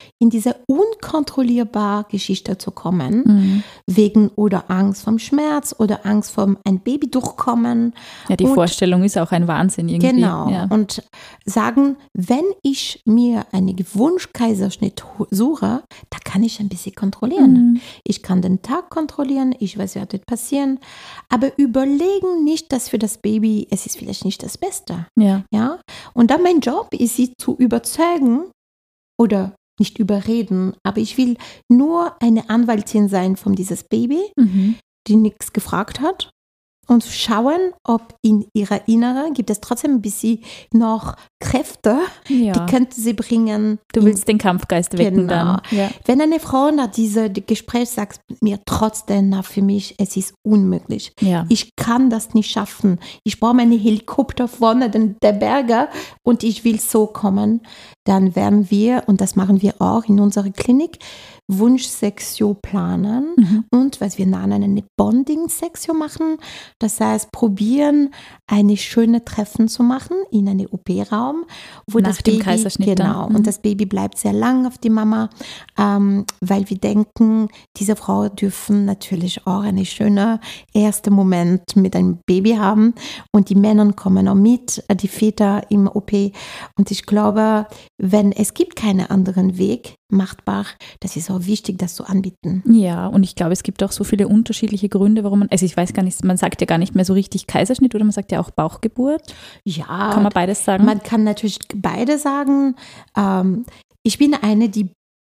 Speaker 1: in diese unkontrollierbare Geschichte zu kommen, wegen oder Angst vom Schmerz oder Angst vom ein Baby durchkommen.
Speaker 2: Ja, die Vorstellung ist auch ein Wahnsinn irgendwie.
Speaker 1: Genau.
Speaker 2: Ja.
Speaker 1: Und sagen, wenn ich mir einen Wunschkaiserschnitt suche, da kann ich ein bisschen kontrollieren. Ich kann den Tag kontrollieren, ich weiß, was wird passieren, aber überlegen nicht, dass für das Baby, es ist vielleicht nicht das Beste.
Speaker 2: Ja.
Speaker 1: Ja? Und dann mein Job ist, sie zu überzeugen oder nicht überreden, aber ich will nur eine Anwältin sein von dieses Baby, die nichts gefragt hat und schauen, ob in ihrer Inneren gibt es trotzdem ein bisschen noch Kräfte, die könnte sie bringen.
Speaker 2: Du willst den Kampfgeist wecken dann. Ja.
Speaker 1: Wenn eine Frau nach diesem Gespräch sagt mir trotzdem, für mich, es ist unmöglich.
Speaker 2: Ja.
Speaker 1: Ich kann das nicht schaffen. Ich brauche meinen Helikopter vorne der Berge und ich will so kommen. Dann werden wir, und das machen wir auch in unserer Klinik, Wunschsektion planen und was wir nennen, eine Bonding-Sektion machen. Das heißt, probieren, eine schöne Treffen zu machen in einem OP-Raum, wo
Speaker 2: nach
Speaker 1: das
Speaker 2: dem
Speaker 1: Baby,
Speaker 2: Kaiserschnitt
Speaker 1: genau,
Speaker 2: dann.
Speaker 1: und das Baby bleibt sehr lang auf die Mama, weil wir denken, diese Frau dürfen natürlich auch einen schönen ersten Moment mit einem Baby haben und die Männer kommen auch mit, die Väter im OP, und ich glaube, wenn es gibt keinen anderen Weg machbar, das ist auch wichtig, das zu anbieten.
Speaker 2: Ja, und ich glaube, es gibt auch so viele unterschiedliche Gründe, warum man, also ich weiß gar nicht, man sagt ja gar nicht mehr so richtig Kaiserschnitt oder man sagt ja auch Bauchgeburt.
Speaker 1: Ja.
Speaker 2: Kann man beides sagen?
Speaker 1: Man kann natürlich beide sagen. Ich bin eine, die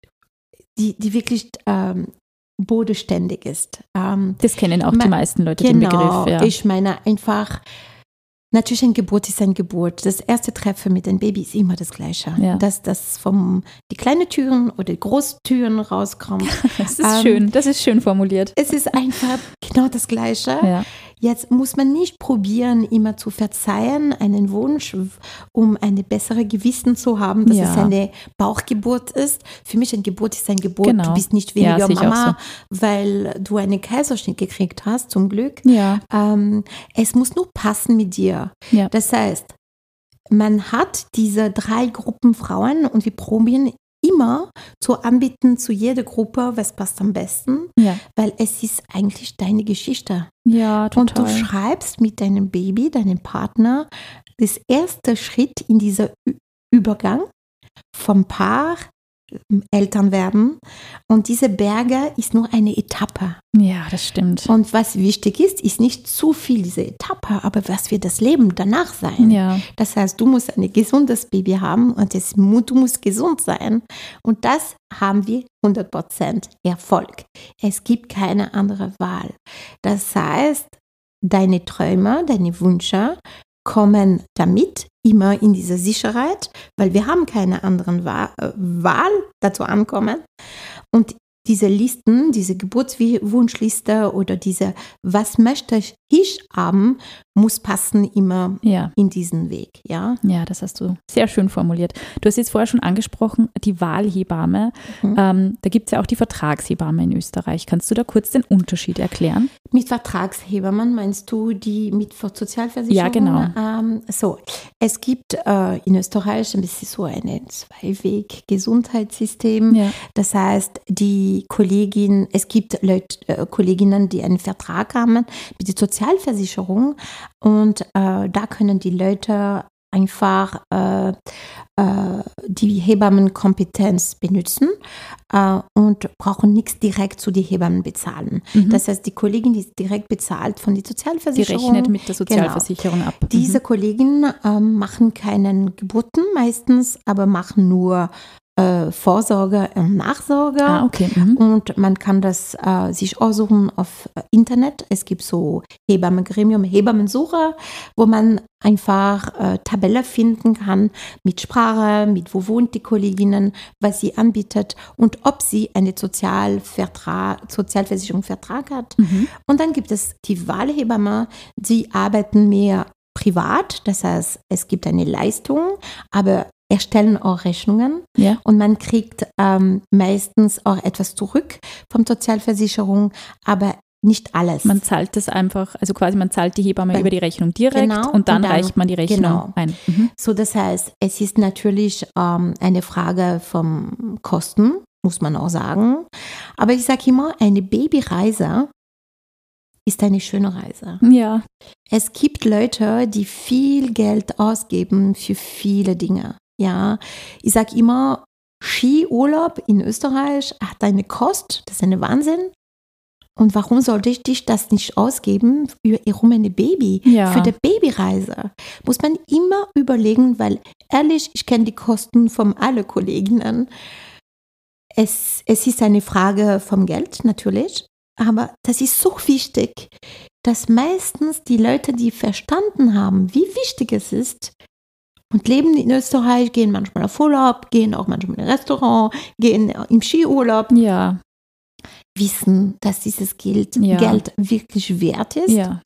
Speaker 1: wirklich bodenständig ist.
Speaker 2: Das kennen auch die meisten Leute, den Begriff. Ja.
Speaker 1: Ich meine einfach, natürlich eine Geburt ist eine Geburt. Das erste Treffen mit dem Baby ist immer das Gleiche.
Speaker 2: Ja.
Speaker 1: Dass das die kleinen Türen oder die großen Türen rauskommt.
Speaker 2: Das ist schön, das ist schön formuliert.
Speaker 1: Es ist einfach genau das Gleiche.
Speaker 2: Ja.
Speaker 1: Jetzt muss man nicht probieren, immer zu verzeihen, einen Wunsch, um eine bessere Gewissen zu haben, dass es eine Bauchgeburt ist. Für mich eine Geburt ist eine Geburt.
Speaker 2: Genau.
Speaker 1: Du bist nicht weniger Mama,
Speaker 2: so.
Speaker 1: weil du einen Kaiserschnitt gekriegt hast, zum Glück.
Speaker 2: Ja.
Speaker 1: Es muss nur passen mit dir.
Speaker 2: Ja.
Speaker 1: Das heißt, man hat diese 3 Gruppen Frauen und wir probieren immer zu anbieten zu jeder Gruppe, was passt am besten, weil es ist eigentlich deine Geschichte.
Speaker 2: Ja, total.
Speaker 1: Und du schreibst mit deinem Baby, deinem Partner, das erste Schritt in dieser Übergang vom Paar Eltern werden. Und diese Berge ist nur eine Etappe.
Speaker 2: Ja, das stimmt.
Speaker 1: Und was wichtig ist nicht zu viel diese Etappe, aber was wird das Leben danach sein?
Speaker 2: Ja.
Speaker 1: Das heißt, du musst ein gesundes Baby haben und du musst gesund sein. Und das haben wir 100% Erfolg. Es gibt keine andere Wahl. Das heißt, deine Träume, deine Wünsche kommen damit immer in diese Sicherheit, weil wir haben keine anderen Wahl dazu ankommen. Und diese Listen, diese Geburtswunschliste oder diese, was möchte ich haben, muss passen immer in diesen Weg. Ja?
Speaker 2: Ja, das hast du sehr schön formuliert. Du hast jetzt vorher schon angesprochen, die Wahlhebamme. Da gibt es ja auch die Vertragshebamme in Österreich. Kannst du da kurz den Unterschied erklären?
Speaker 1: Mit Vertragshebammen meinst du die mit Sozialversicherung?
Speaker 2: Ja, genau.
Speaker 1: Es gibt in Österreich ein bisschen so ein Zwei-Weg-Gesundheitssystem. Ja. Das heißt, es gibt Kolleginnen, die einen Vertrag haben mit der Sozialversicherung und da können die Leute einfach die Hebammenkompetenz benutzen und brauchen nichts direkt zu den Hebammen bezahlen. Das heißt, die Kollegin ist direkt bezahlt von der Sozialversicherung.
Speaker 2: Die rechnet mit der Sozialversicherung ab.
Speaker 1: Diese Kolleginnen machen keine Geburten meistens, aber machen nur Vorsorge und Nachsorge.
Speaker 2: Okay.
Speaker 1: Und man kann das sich aussuchen auf Internet. Es gibt so Hebammengremium, Hebammensucher, wo man einfach Tabelle finden kann mit Sprache, mit wo wohnt die Kolleginnen, was sie anbietet und ob sie eine Sozialversicherungsvertrag hat. Und dann gibt es die Wahlhebamme, die arbeiten mehr privat, das heißt, es gibt eine Leistung, aber erstellen auch Rechnungen und man kriegt meistens auch etwas zurück vom Sozialversicherung, aber nicht alles.
Speaker 2: Man zahlt das einfach, also quasi man zahlt die Hebamme über die Rechnung direkt
Speaker 1: Genau,
Speaker 2: und dann reicht man die Rechnung ein.
Speaker 1: So, das heißt, es ist natürlich eine Frage vom Kosten, muss man auch sagen. Aber ich sage immer, eine Babyreise ist eine schöne Reise.
Speaker 2: Ja.
Speaker 1: Es gibt Leute, die viel Geld ausgeben für viele Dinge. Ja, ich sage immer, Skiurlaub in Österreich hat eine Kost, das ist ein Wahnsinn. Und warum sollte ich dich das nicht ausgeben für eine Baby, für die Babyreise? Muss man immer überlegen, weil ehrlich, ich kenne die Kosten von allen Kolleginnen. Es ist eine Frage vom Geld natürlich, aber das ist so wichtig, dass meistens die Leute, die verstanden haben, wie wichtig es ist, und leben in Österreich, gehen manchmal auf Urlaub, gehen auch manchmal in ein Restaurant, gehen im Skiurlaub, wissen, dass dieses Geld wirklich wert ist.
Speaker 2: Ja.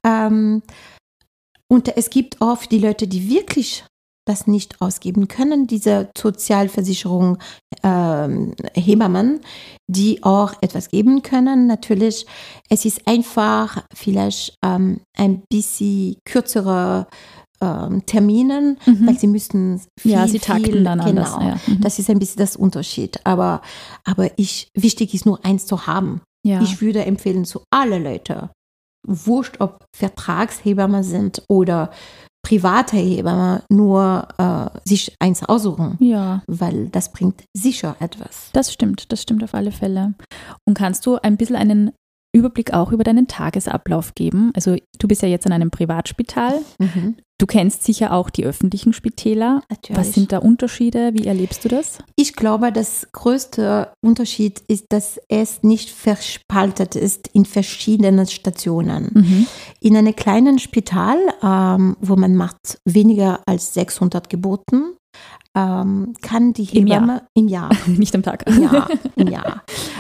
Speaker 1: Und es gibt oft die Leute, die wirklich das nicht ausgeben können, diese Sozialversicherung Hebammen, die auch etwas geben können. Natürlich, es ist einfach vielleicht ein bisschen kürzere Terminen, weil sie müssen
Speaker 2: sie takten dann anders.
Speaker 1: Genau, das ist ein bisschen das Unterschied. Aber wichtig ist nur eins zu haben. Ja. Ich würde empfehlen zu alle Leute, wurscht ob Vertragshebamme sind oder private Hebamme, nur sich eins aussuchen, weil das bringt sicher etwas.
Speaker 2: Das stimmt auf alle Fälle. Und kannst du ein bisschen einen Überblick auch über deinen Tagesablauf geben? Also du bist ja jetzt in einem Privatspital. Du kennst sicher auch die öffentlichen Spitäler. Natürlich. Was sind da Unterschiede? Wie erlebst du das?
Speaker 1: Ich glaube, das größte Unterschied ist, dass es nicht verspaltet ist in verschiedenen Stationen. In einem kleinen Spital, wo man macht weniger als 600 Geburten, kann die Hebamme im Jahr.
Speaker 2: Nicht am Tag.
Speaker 1: Im Jahr.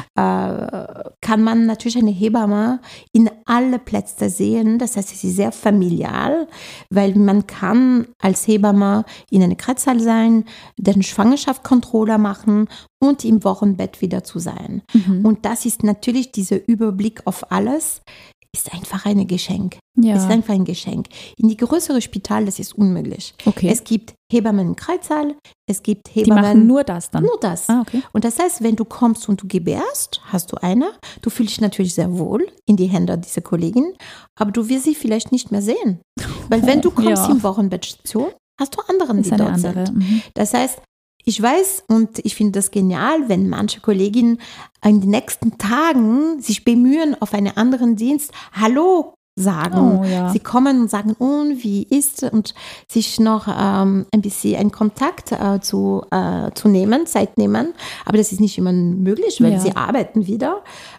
Speaker 1: Kann man natürlich eine Hebamme in alle Plätze sehen. Das heißt, es ist sehr familial, weil man kann als Hebamme in einem Kreissaal sein, den Schwangerschaftskontrolle machen und im Wochenbett wieder zu sein. Und das ist natürlich dieser Überblick auf alles. Ist einfach ein Geschenk.
Speaker 2: Ja.
Speaker 1: Ist einfach ein Geschenk. In die größere Spital, das ist unmöglich.
Speaker 2: Okay.
Speaker 1: Es gibt Hebammen im Kreissaal, es gibt Hebammen.
Speaker 2: Die machen nur das dann?
Speaker 1: Nur das.
Speaker 2: Okay.
Speaker 1: Und das heißt, wenn du kommst und du gebärst, hast du eine, du fühlst dich natürlich sehr wohl in die Hände dieser Kollegin, aber du wirst sie vielleicht nicht mehr sehen. Weil wenn du kommst in Wochenbettstation, hast du anderen, die dort sind. Das heißt, ich weiß und ich finde das genial, wenn manche Kolleginnen in den nächsten Tagen sich bemühen, auf einen anderen Dienst Hallo sagen. Sie kommen und sagen, wie ist, und sich noch ein bisschen einen Kontakt zu nehmen, Zeit nehmen. Aber das ist nicht immer möglich, weil sie arbeiten wieder.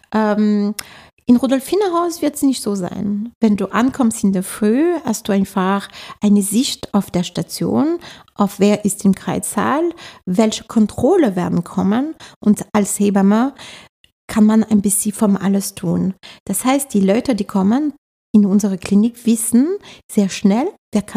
Speaker 1: In Rudolfinerhaus wird es nicht so sein. Wenn du ankommst in der Früh, hast du einfach eine Sicht auf der Station, auf wer ist im Kreissaal, welche Kontrolle werden kommen, und als Hebamme kann man ein bisschen von alles tun. Das heißt, die Leute, die kommen in unsere Klinik, wissen sehr schnell,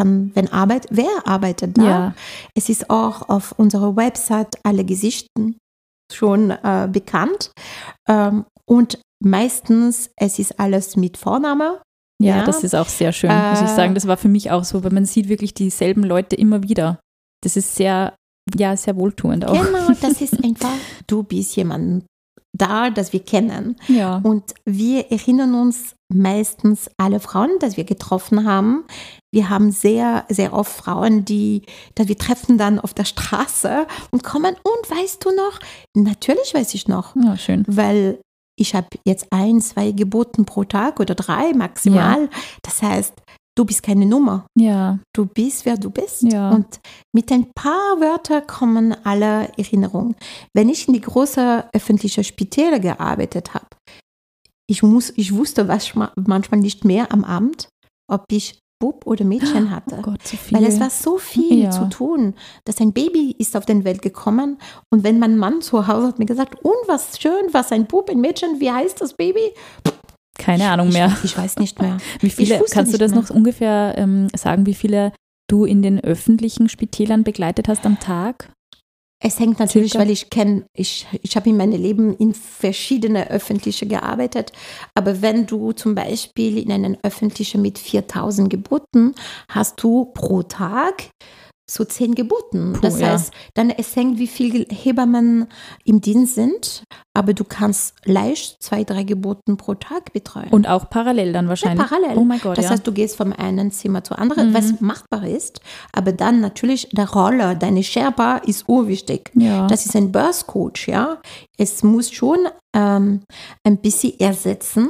Speaker 1: wer arbeitet da. Ja. Es ist auch auf unserer Website alle Gesichter schon bekannt. Und meistens, es ist alles mit Vorname.
Speaker 2: Ja, das ist auch sehr schön, muss ich sagen. Das war für mich auch so, weil man sieht wirklich dieselben Leute immer wieder. Das ist sehr wohltuend auch.
Speaker 1: Genau, das ist einfach, du bist jemand da, das wir kennen.
Speaker 2: Ja.
Speaker 1: Und wir erinnern uns meistens alle Frauen, die wir getroffen haben. Wir haben sehr, sehr oft Frauen, die wir treffen dann auf der Straße und kommen, und weißt du noch? Natürlich weiß ich noch.
Speaker 2: Ja, schön.
Speaker 1: Weil ich habe jetzt 1, 2 Geburten pro Tag oder 3 maximal. Ja. Das heißt, du bist keine Nummer.
Speaker 2: Ja.
Speaker 1: Du bist, wer du bist.
Speaker 2: Ja.
Speaker 1: Und mit ein paar Wörtern kommen alle Erinnerungen. Wenn ich in die großen öffentlichen Spitäler gearbeitet habe, ich wusste manchmal nicht mehr am Abend, ob ich Bub oder Mädchen hatte.
Speaker 2: Oh Gott, so viel.
Speaker 1: Weil es war so viel zu tun, dass ein Baby ist auf die Welt gekommen, und wenn mein Mann zu Hause hat mir gesagt, und was schön, was ein Bub, ein Mädchen, wie heißt das Baby?
Speaker 2: Keine Ahnung mehr.
Speaker 1: Ich weiß nicht mehr.
Speaker 2: Wie viele, kannst du das noch ungefähr sagen, wie viele du in den öffentlichen Spitälern begleitet hast am Tag?
Speaker 1: Es hängt natürlich, weil ich habe in meinem Leben in verschiedene öffentliche gearbeitet, aber wenn du zum Beispiel in einem öffentlichen mit 4.000 Geburten hast du pro Tag so 10 Geburten. Das heißt, dann es hängt, wie viele Hebammen im Dienst sind, aber du kannst leicht 2-3 Geburten pro Tag betreuen.
Speaker 2: Und auch parallel dann wahrscheinlich?
Speaker 1: Ja, parallel.
Speaker 2: Oh mein Gott,
Speaker 1: das heißt, du gehst vom einen Zimmer zu anderen, was machbar ist, aber dann natürlich der Roller, deine Sherpa ist urwichtig.
Speaker 2: Ja.
Speaker 1: Das ist ein Birth Coach, ja. Es muss schon ein bisschen ersetzen,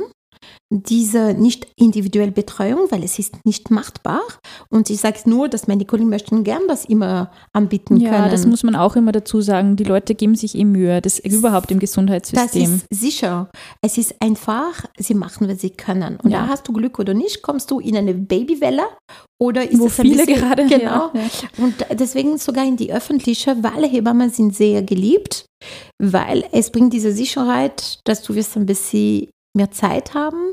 Speaker 1: diese nicht individuelle Betreuung, weil es ist nicht machbar. Und ich sage nur, dass meine Kollegen möchten gern das immer anbieten können.
Speaker 2: Ja, das muss man auch immer dazu sagen. Die Leute geben sich Mühe, das überhaupt im Gesundheitssystem.
Speaker 1: Das ist sicher. Es ist einfach, sie machen, was sie können. Und da hast du Glück oder nicht, kommst du in eine Babywelle oder ist es
Speaker 2: viele gerade.
Speaker 1: Genau. Ja. Und deswegen sogar in die öffentliche, weil Hebammen sind sehr geliebt, weil es bringt diese Sicherheit, dass du wirst ein bisschen mehr Zeit haben.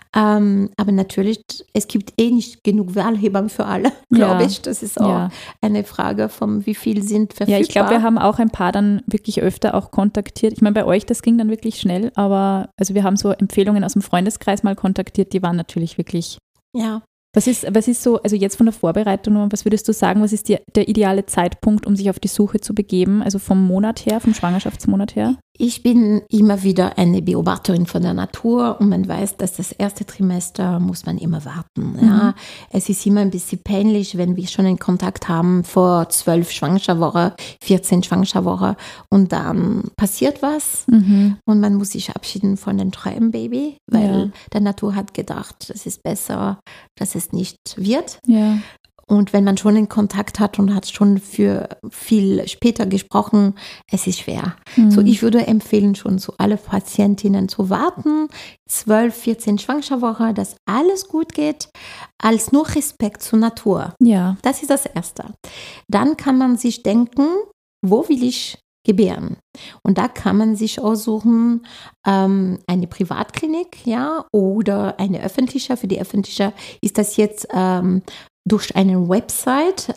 Speaker 1: Aber natürlich, es gibt nicht genug Wahlhebammen für alle, glaube ich. Das ist auch eine Frage von, wie viel sind verfügbar.
Speaker 2: Ja, ich glaube, wir haben auch ein paar dann wirklich öfter auch kontaktiert. Ich meine, bei euch, das ging dann wirklich schnell, aber also wir haben so Empfehlungen aus dem Freundeskreis mal kontaktiert, die waren natürlich wirklich...
Speaker 1: Ja.
Speaker 2: Was ist so, also jetzt von der Vorbereitung, was würdest du sagen, was ist der ideale Zeitpunkt, um sich auf die Suche zu begeben, also vom Monat her, vom Schwangerschaftsmonat her?
Speaker 1: Ich bin immer wieder eine Beobachterin von der Natur und man weiß, dass das erste Trimester muss man immer warten. Ja. Es ist immer ein bisschen peinlich, wenn wir schon einen Kontakt haben vor 12 Schwangerschaftswochen, 14 Schwangerschaftswochen und dann passiert was und man muss sich abschieden von dem Träumenbaby, weil der Natur hat gedacht, es ist besser, dass es nicht wird.
Speaker 2: Ja.
Speaker 1: Und wenn man schon einen Kontakt hat und hat schon für viel später gesprochen, es ist schwer. So, ich würde empfehlen, schon zu alle Patientinnen zu warten, 12, 14 Schwangerschaftswochen, dass alles gut geht, als nur Respekt zur Natur.
Speaker 2: Ja.
Speaker 1: Das ist das Erste. Dann kann man sich denken, wo will ich gebären? Und da kann man sich aussuchen, eine Privatklinik, ja, oder eine öffentliche. Für die öffentliche ist das jetzt durch eine Website,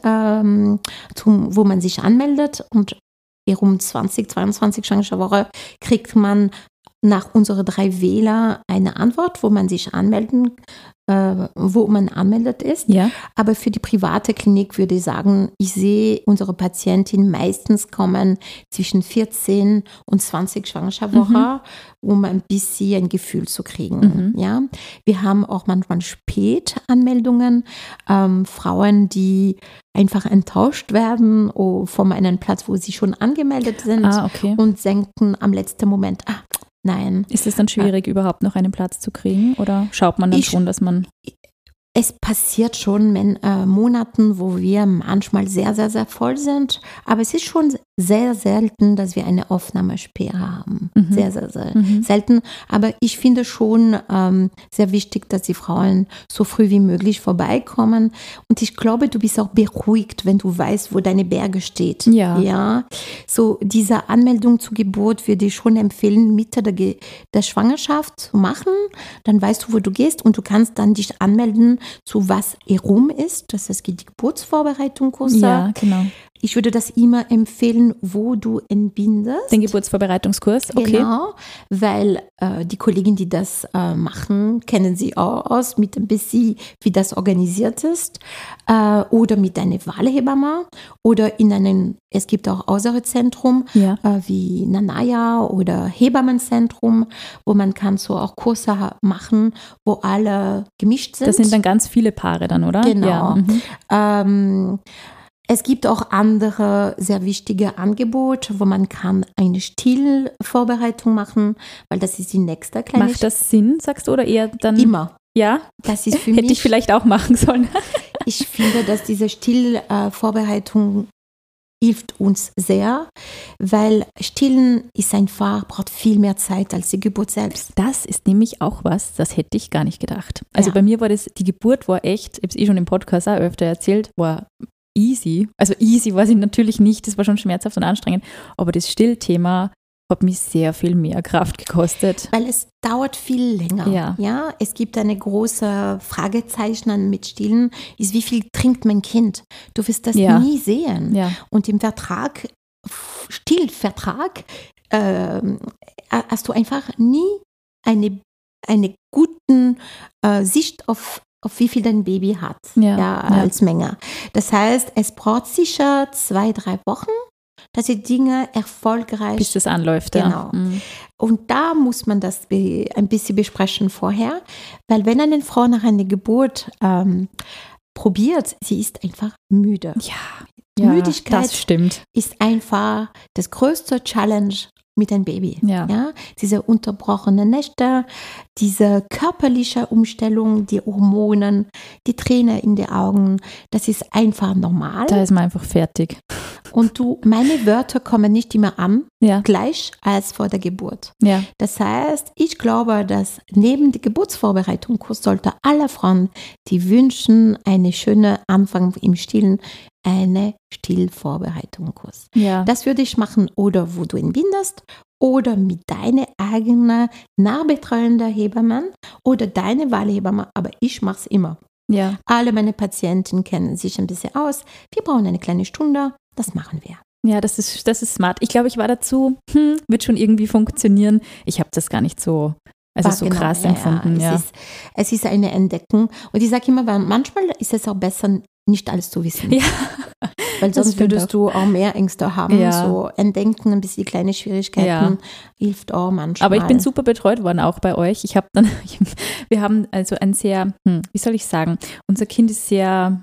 Speaker 1: wo man sich anmeldet und um 20, 22 Schwangerschaftswoche kriegt man nach unseren 3 Wähler eine Antwort, wo man sich anmeldet ist.
Speaker 2: Ja.
Speaker 1: Aber für die private Klinik würde ich sagen, ich sehe unsere Patientinnen meistens kommen zwischen 14 und 20 Schwangerschaftswochen, um ein bisschen ein Gefühl zu kriegen. Ja. Wir haben auch manchmal Spätanmeldungen, Frauen, die einfach enttäuscht werden von einem Platz, wo sie schon angemeldet sind und denken am letzten Moment, nein.
Speaker 2: Ist es dann schwierig, überhaupt noch einen Platz zu kriegen oder schaut man dann schon, dass man...
Speaker 1: Es passiert schon in Monaten, wo wir manchmal sehr, sehr, sehr voll sind, aber es ist schon sehr selten, dass wir eine Aufnahmesperre haben. Sehr, sehr, sehr selten. Aber ich finde schon sehr wichtig, dass die Frauen so früh wie möglich vorbeikommen. Und ich glaube, du bist auch beruhigt, wenn du weißt, wo deine Berge steht. Ja. So diese Anmeldung zur Geburt würde ich schon empfehlen, Mitte der Schwangerschaft zu machen. Dann weißt du, wo du gehst und du kannst dann dich anmelden, zu was herum ist. Das heißt, die Geburtsvorbereitung Kurse.
Speaker 2: Ja, genau.
Speaker 1: Ich würde das immer empfehlen, wo du entbindest.
Speaker 2: Den Geburtsvorbereitungskurs, okay.
Speaker 1: Genau, weil die Kollegen, die das machen, kennen sie auch aus mit ein bisschen, wie das organisiert ist. Oder mit einer Wahlhebamme oder es gibt auch äußere Zentrum, wie Nanaya oder Hebammenzentrum, wo man kann so auch Kurse machen, wo alle gemischt sind.
Speaker 2: Das sind dann ganz viele Paare dann, oder?
Speaker 1: Genau. Ja. Es gibt auch andere sehr wichtige Angebote, wo man kann eine Stillvorbereitung machen, weil das ist die nächste kleine...
Speaker 2: Macht das Sinn, sagst du, oder eher dann...
Speaker 1: Immer.
Speaker 2: Ja?
Speaker 1: Das ist für mich...
Speaker 2: Hätte ich vielleicht auch machen sollen.
Speaker 1: Ich finde, dass diese Stillvorbereitung hilft uns sehr, weil Stillen ist einfach, braucht viel mehr Zeit als die Geburt selbst.
Speaker 2: Das ist nämlich auch was, das hätte ich gar nicht gedacht. Also bei mir war die Geburt war echt, ich habe es schon im Podcast auch öfter erzählt, war easy. Also easy war sie natürlich nicht, das war schon schmerzhaft und anstrengend, aber das Stillthema hat mich sehr viel mehr Kraft gekostet.
Speaker 1: Weil es dauert viel länger. Ja, es gibt eine große Fragezeichen mit Stillen, ist wie viel trinkt mein Kind? Du wirst das nie sehen.
Speaker 2: Ja.
Speaker 1: Und im Vertrag Stillvertrag hast du einfach nie eine gute Sicht auf wie viel dein Baby hat als Menge. Das heißt, es braucht sicher 2-3 Wochen, dass die Dinge erfolgreich...
Speaker 2: Bis das anläuft,
Speaker 1: genau. Und da muss man das ein bisschen besprechen vorher, weil wenn eine Frau nach einer Geburt probiert, sie ist einfach müde.
Speaker 2: Ja,
Speaker 1: Müdigkeit
Speaker 2: das stimmt.
Speaker 1: ist einfach das größte Challenge mit einem Baby. Ja? Diese unterbrochenen Nächte, diese körperliche Umstellung, die Hormone, die Tränen in den Augen, das ist einfach normal.
Speaker 2: Da ist man einfach fertig.
Speaker 1: Und meine Wörter kommen nicht immer an, gleich als vor der Geburt.
Speaker 2: Ja.
Speaker 1: Das heißt, ich glaube, dass neben der Geburtsvorbereitungskurs sollte alle Frauen, die wünschen, einen schönen Anfang im Stillen, eine Stillvorbereitungskurs.
Speaker 2: Ja.
Speaker 1: Das würde ich machen, oder wo du entbindest, oder mit deiner eigenen nachbetreuenden Hebamme oder deine Wahlhebamme, aber ich mache es immer.
Speaker 2: Ja.
Speaker 1: Alle meine Patienten kennen sich ein bisschen aus. Wir brauchen eine kleine Stunde, das machen wir.
Speaker 2: Ja, das ist smart. Ich glaube, ich war dazu, wird schon irgendwie funktionieren. Ich habe das gar nicht so krass empfunden.
Speaker 1: Es ist eine Entdeckung. Und ich sage immer, manchmal ist es auch besser, nicht alles zu wissen.
Speaker 2: Ja.
Speaker 1: Weil sonst würdest du auch mehr Ängste haben.
Speaker 2: Ja.
Speaker 1: So entdenken, ein bisschen die kleine Schwierigkeiten hilft auch manchmal.
Speaker 2: Aber ich bin super betreut worden, auch bei euch. Wir haben also ein sehr, wie soll ich sagen, unser Kind ist sehr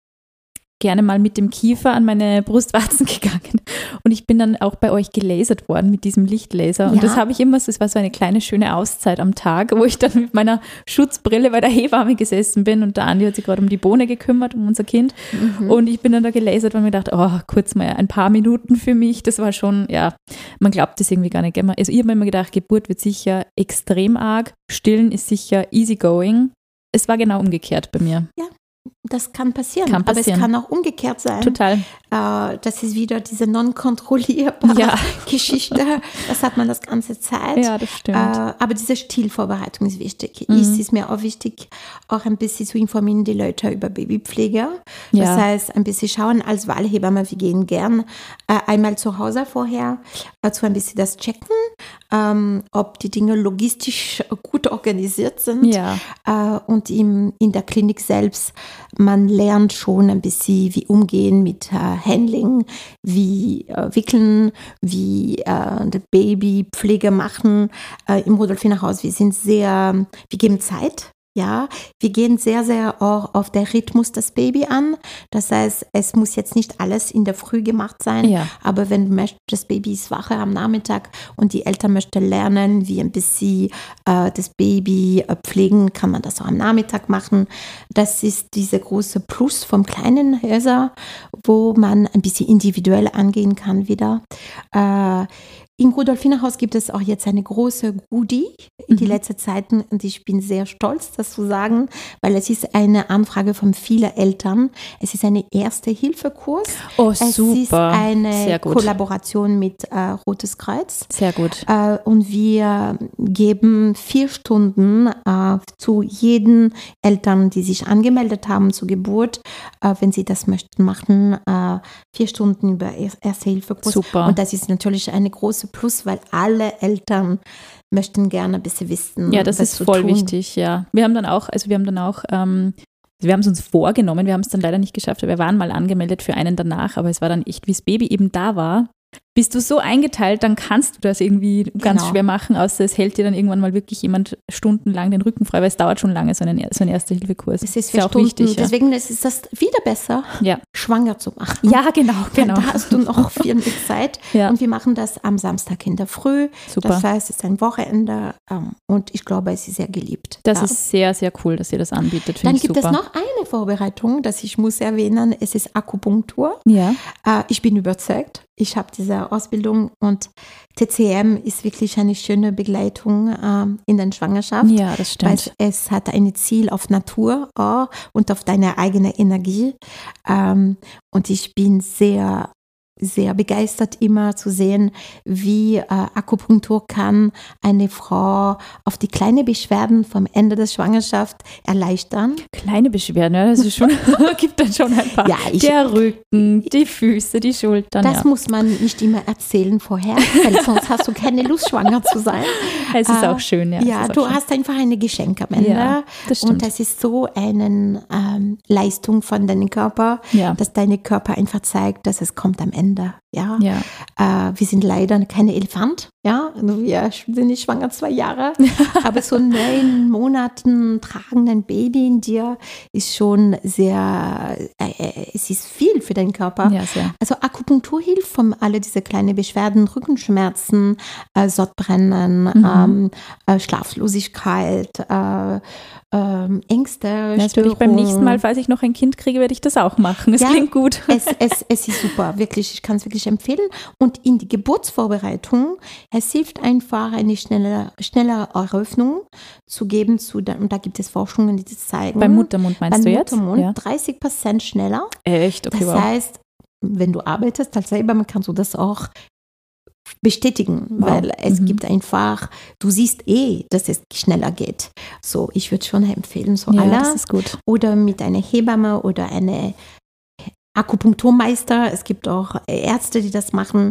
Speaker 2: gerne mal mit dem Kiefer an meine Brustwarzen gegangen. Und ich bin dann auch bei euch gelasert worden mit diesem Lichtlaser. Und das habe ich immer, das war so eine kleine schöne Auszeit am Tag, wo ich dann mit meiner Schutzbrille bei der Hebamme gesessen bin und der Andi hat sich gerade um die Bohne gekümmert, um unser Kind. Und ich bin dann da gelasert und mir gedacht, kurz mal ein paar Minuten für mich. Das war schon, man glaubt das irgendwie gar nicht. Also ich habe mir immer gedacht, Geburt wird sicher extrem arg, Stillen ist sicher easygoing. Es war genau umgekehrt bei mir.
Speaker 1: Ja. Das kann passieren, aber es kann auch umgekehrt sein.
Speaker 2: Total.
Speaker 1: Das ist wieder diese non-kontrollierbare Geschichte. Das hat man das ganze Zeit.
Speaker 2: Ja, das stimmt.
Speaker 1: Aber diese Stillvorbereitung ist wichtig. Es ist mir auch wichtig, auch ein bisschen zu informieren, die Leute über Babypflege. Das heißt, ein bisschen schauen als Wahlhebamme, wir gehen gern einmal zu Hause vorher, zu ein bisschen das checken, ob die Dinge logistisch gut organisiert sind.
Speaker 2: Ja.
Speaker 1: Und in der Klinik selbst, man lernt schon ein bisschen, wie umgehen mit Handling, wie wickeln, wie die Babypflege machen. Im Rudolfinerhaus, wir geben Zeit. Ja, wir gehen sehr, sehr auch auf den Rhythmus des Baby an. Das heißt, es muss jetzt nicht alles in der Früh gemacht sein, aber wenn du möchtest, das Baby ist wach am Nachmittag und die Eltern möchten lernen, wie ein bisschen das Baby pflegen, kann man das auch am Nachmittag machen. Das ist dieser große Plus vom kleinen Häuser, wo man ein bisschen individuell angehen kann wieder. Im Rudolfinerhaus gibt es auch jetzt eine große Goodie in die letzten Zeiten und ich bin sehr stolz, das zu sagen, weil es ist eine Anfrage von vielen Eltern. Es ist ein Erste-Hilfe-Kurs.
Speaker 2: Oh, super.
Speaker 1: Es ist eine Kollaboration mit Rotes Kreuz.
Speaker 2: Sehr gut.
Speaker 1: Und wir geben 4 Stunden zu jeden Eltern, die sich angemeldet haben zur Geburt, wenn sie das möchten machen, 4 Stunden über Erste-Hilfe-Kurs.
Speaker 2: Super.
Speaker 1: Und das ist natürlich eine große Plus, weil alle Eltern möchten gerne ein bisschen wissen.
Speaker 2: Ja, das ist voll wichtig, ja. Wir haben es uns vorgenommen, wir haben es dann leider nicht geschafft, wir waren mal angemeldet für einen danach, aber es war dann echt, wie das Baby eben da war. Bist du so eingeteilt, dann kannst du das irgendwie ganz schwer machen, außer es hält dir dann irgendwann mal wirklich jemand stundenlang den Rücken frei, weil es dauert schon lange, so ein Erste-Hilfe-Kurs.
Speaker 1: Es ist ja auch wichtig. Deswegen ist das wieder besser, schwanger zu machen.
Speaker 2: Ja, genau.
Speaker 1: Da hast du noch viel Zeit. Und wir machen das am Samstag in der Früh.
Speaker 2: Super.
Speaker 1: Das heißt, es ist ein Wochenende und ich glaube, es ist sehr geliebt.
Speaker 2: Das ist sehr, sehr cool, dass ihr das anbietet.
Speaker 1: Dann gibt es noch eine Vorbereitung, das ich muss erwähnen. Es ist Akupunktur.
Speaker 2: Ja.
Speaker 1: Ich bin überzeugt. Ich habe diese Ausbildung und TCM ist wirklich eine schöne Begleitung in der Schwangerschaft.
Speaker 2: Ja, das stimmt.
Speaker 1: Weil es hat ein Ziel auf Natur und auf deine eigene Energie. Und ich bin sehr sehr begeistert immer zu sehen, wie Akupunktur kann eine Frau auf die kleinen Beschwerden vom Ende der Schwangerschaft erleichtern.
Speaker 2: Kleine Beschwerden, ja, das ist schon, gibt dann schon ein paar.
Speaker 1: Ja,
Speaker 2: der Rücken, die Füße, die Schultern.
Speaker 1: Das muss man nicht immer erzählen vorher, weil sonst hast du keine Lust, schwanger zu sein.
Speaker 2: Es ist auch schön, ja.
Speaker 1: Ja, du hast einfach ein Geschenk am Ende.
Speaker 2: Ja, das stimmt.
Speaker 1: Und das ist so eine Leistung von deinem Körper, dass dein Körper einfach zeigt, dass es kommt am Ende. Ja. Wir sind leider keine Elefant. Ja, wir sind nicht schwanger 2 Jahre, aber so 9 Monaten tragen ein Baby in dir ist schon sehr, es ist viel für deinen Körper.
Speaker 2: Ja, sehr.
Speaker 1: Also Akupunktur hilft von alle diese kleinen Beschwerden, Rückenschmerzen, Sodbrennen, Schlaflosigkeit, Ängste,
Speaker 2: das werde ich beim nächsten Mal, falls ich noch ein Kind kriege, werde ich das auch machen. Es klingt gut.
Speaker 1: Es ist super, wirklich. Ich kann es wirklich empfehlen. Und in die Geburtsvorbereitung, es hilft einfach, eine schnelle Eröffnung zu geben. Und da gibt es Forschungen, die das zeigen.
Speaker 2: Beim Muttermund meinst du jetzt?
Speaker 1: Beim Muttermund 30% schneller.
Speaker 2: Echt? Okay,
Speaker 1: das heißt, wenn du arbeitest als Hebamme, kannst du das auch bestätigen, weil es gibt einfach, du siehst dass es schneller geht. So, ich würde schon empfehlen, so alle.
Speaker 2: Das ist gut.
Speaker 1: Oder mit einer Hebamme oder einer Akupunkturmeister. Es gibt auch Ärzte, die das machen.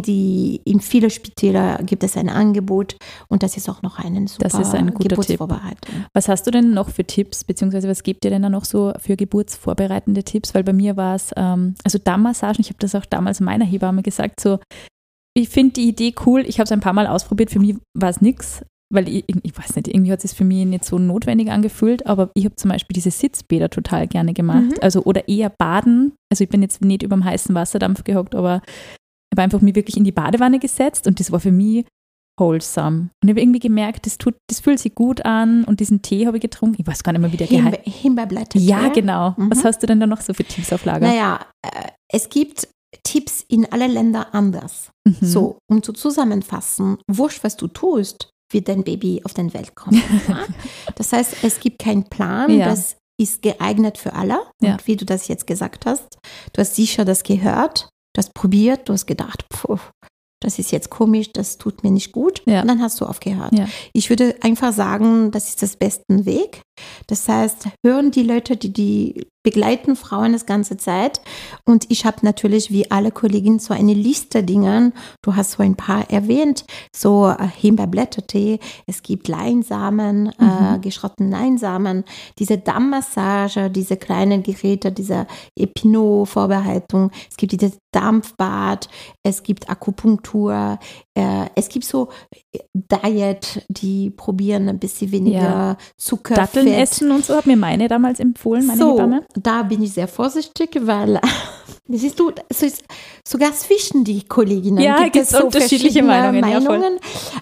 Speaker 1: In vielen Spitälern gibt es ein Angebot und das ist auch noch eine super Geburtsvorbereitung.
Speaker 2: Tipp. Was hast du denn noch für Tipps, beziehungsweise was gibt dir denn da noch so für geburtsvorbereitende Tipps? Weil bei mir war es, also Dammmassagen, ich habe das auch damals meiner Hebamme gesagt, so, ich finde die Idee cool, ich habe es ein paar Mal ausprobiert, für mich war es nichts, weil ich weiß nicht, irgendwie hat es für mich nicht so notwendig angefühlt, aber ich habe zum Beispiel diese Sitzbäder total gerne gemacht, also oder eher baden, also ich bin jetzt nicht über dem heißen Wasserdampf gehockt, aber ich habe einfach mich wirklich in die Badewanne gesetzt und das war für mich wholesome. Und ich habe irgendwie gemerkt, das fühlt sich gut an und diesen Tee habe ich getrunken, ich weiß gar nicht mehr, wie der geheißen.
Speaker 1: Himbeerblätter.
Speaker 2: Ja, genau. Was hast du denn da noch so für Tipps auf Lager?
Speaker 1: Naja, es gibt Tipps in alle Länder anders. So, um zu zusammenfassen, wurscht, was du tust, wird dein Baby auf die Welt kommen. Ja? Das heißt, es gibt keinen Plan, das ist geeignet für alle. Und wie du das jetzt gesagt hast, du hast sicher das gehört, du hast probiert, du hast gedacht, das ist jetzt komisch, das tut mir nicht gut. Und dann hast du aufgehört. Ja. Ich würde einfach sagen, das ist das beste Weg. Das heißt, hören die Leute, die begleiten Frauen das ganze Zeit. Und ich habe natürlich wie alle Kolleginnen so eine Liste Dingen. Du hast so ein paar erwähnt, so Himbeerblättertee, es gibt Leinsamen, geschrottene Leinsamen, diese Dammmassage, diese kleinen Geräte, diese Epinot-Vorbereitung, es gibt dieses Dampfbad, es gibt Akupunktur, es gibt so Diet, die probieren ein bisschen weniger Zucker,
Speaker 2: Datteln
Speaker 1: Fett.
Speaker 2: Essen und so, hat mir meine damals empfohlen, meine Hebamme.
Speaker 1: Da bin ich sehr vorsichtig, weil siehst du, sogar zwischen die Kolleginnen gibt es so
Speaker 2: unterschiedliche Meinungen.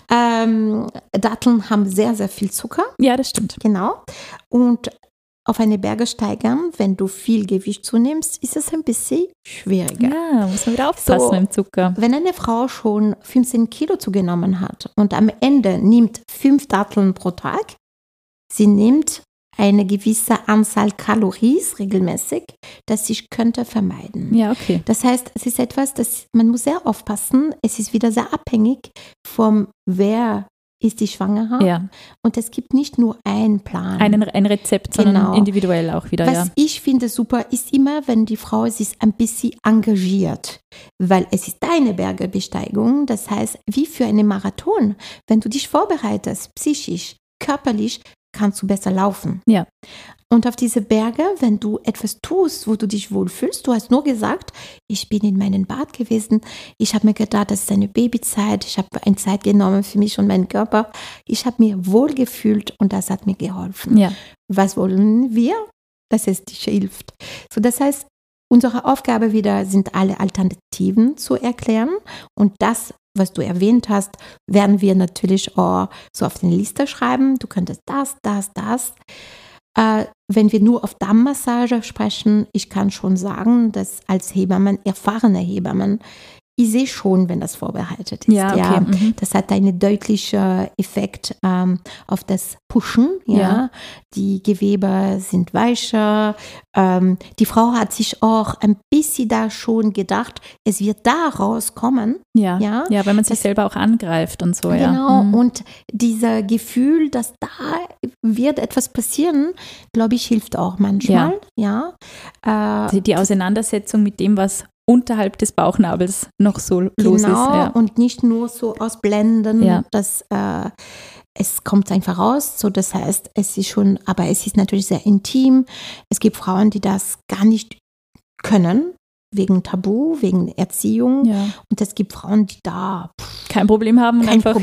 Speaker 1: Datteln haben sehr, sehr viel Zucker.
Speaker 2: Ja, das stimmt.
Speaker 1: Genau. Und auf eine Berge steigern, wenn du viel Gewicht zunimmst, ist es ein bisschen schwieriger.
Speaker 2: Ja, muss man wieder aufpassen im Zucker.
Speaker 1: Wenn eine Frau schon 15 Kilo zugenommen hat und am Ende nimmt 5 Datteln pro Tag, sie nimmt eine gewisse Anzahl Kalorien regelmäßig, das ich könnte vermeiden.
Speaker 2: Ja, okay.
Speaker 1: Das heißt, es ist etwas, das man muss sehr aufpassen. Es ist wieder sehr abhängig vom wer ist die Schwangere.
Speaker 2: Ja.
Speaker 1: Und es gibt nicht nur einen Plan.
Speaker 2: Ein Rezept, sondern individuell auch wieder.
Speaker 1: Was ich finde super, ist immer, wenn die Frau sich ein bisschen engagiert. Weil es ist deine Bergebesteigung. Das heißt, wie für einen Marathon. Wenn du dich vorbereitest, psychisch, körperlich, kannst du besser laufen.
Speaker 2: Ja.
Speaker 1: Und auf diese Berge, wenn du etwas tust, wo du dich wohlfühlst, du hast nur gesagt, ich bin in meinem Bad gewesen, ich habe mir gedacht, das ist eine Babyzeit, ich habe eine Zeit genommen für mich und meinen Körper, ich habe mir wohlgefühlt und das hat mir geholfen.
Speaker 2: Ja.
Speaker 1: Was wollen wir? Dass es dich hilft. So, das heißt, unsere Aufgabe wieder sind alle Alternativen zu erklären und das, was du erwähnt hast, werden wir natürlich auch so auf die Liste schreiben. Du könntest das. Wenn wir nur auf Dammmassage sprechen, ich kann schon sagen, dass als Hebammen, erfahrene Hebammen, ich sehe schon, wenn das vorbereitet ist.
Speaker 2: Ja, okay.
Speaker 1: Das hat einen deutlichen Effekt auf das Pushen. Ja. Die Gewebe sind weicher. Die Frau hat sich auch ein bisschen da schon gedacht, es wird da rauskommen.
Speaker 2: Ja, wenn man sich selber auch angreift und so.
Speaker 1: Genau, und dieser Gefühl, dass da wird etwas passieren, glaube ich, hilft auch manchmal. Ja.
Speaker 2: Die Auseinandersetzung mit dem, was unterhalb des Bauchnabels noch so los ist.
Speaker 1: Genau, und nicht nur so ausblenden, dass es kommt einfach raus. So, das heißt, es ist schon, aber es ist natürlich sehr intim. Es gibt Frauen, die das gar nicht können, wegen Tabu, wegen Erziehung. Ja. Und es gibt Frauen, die da
Speaker 2: kein Problem haben.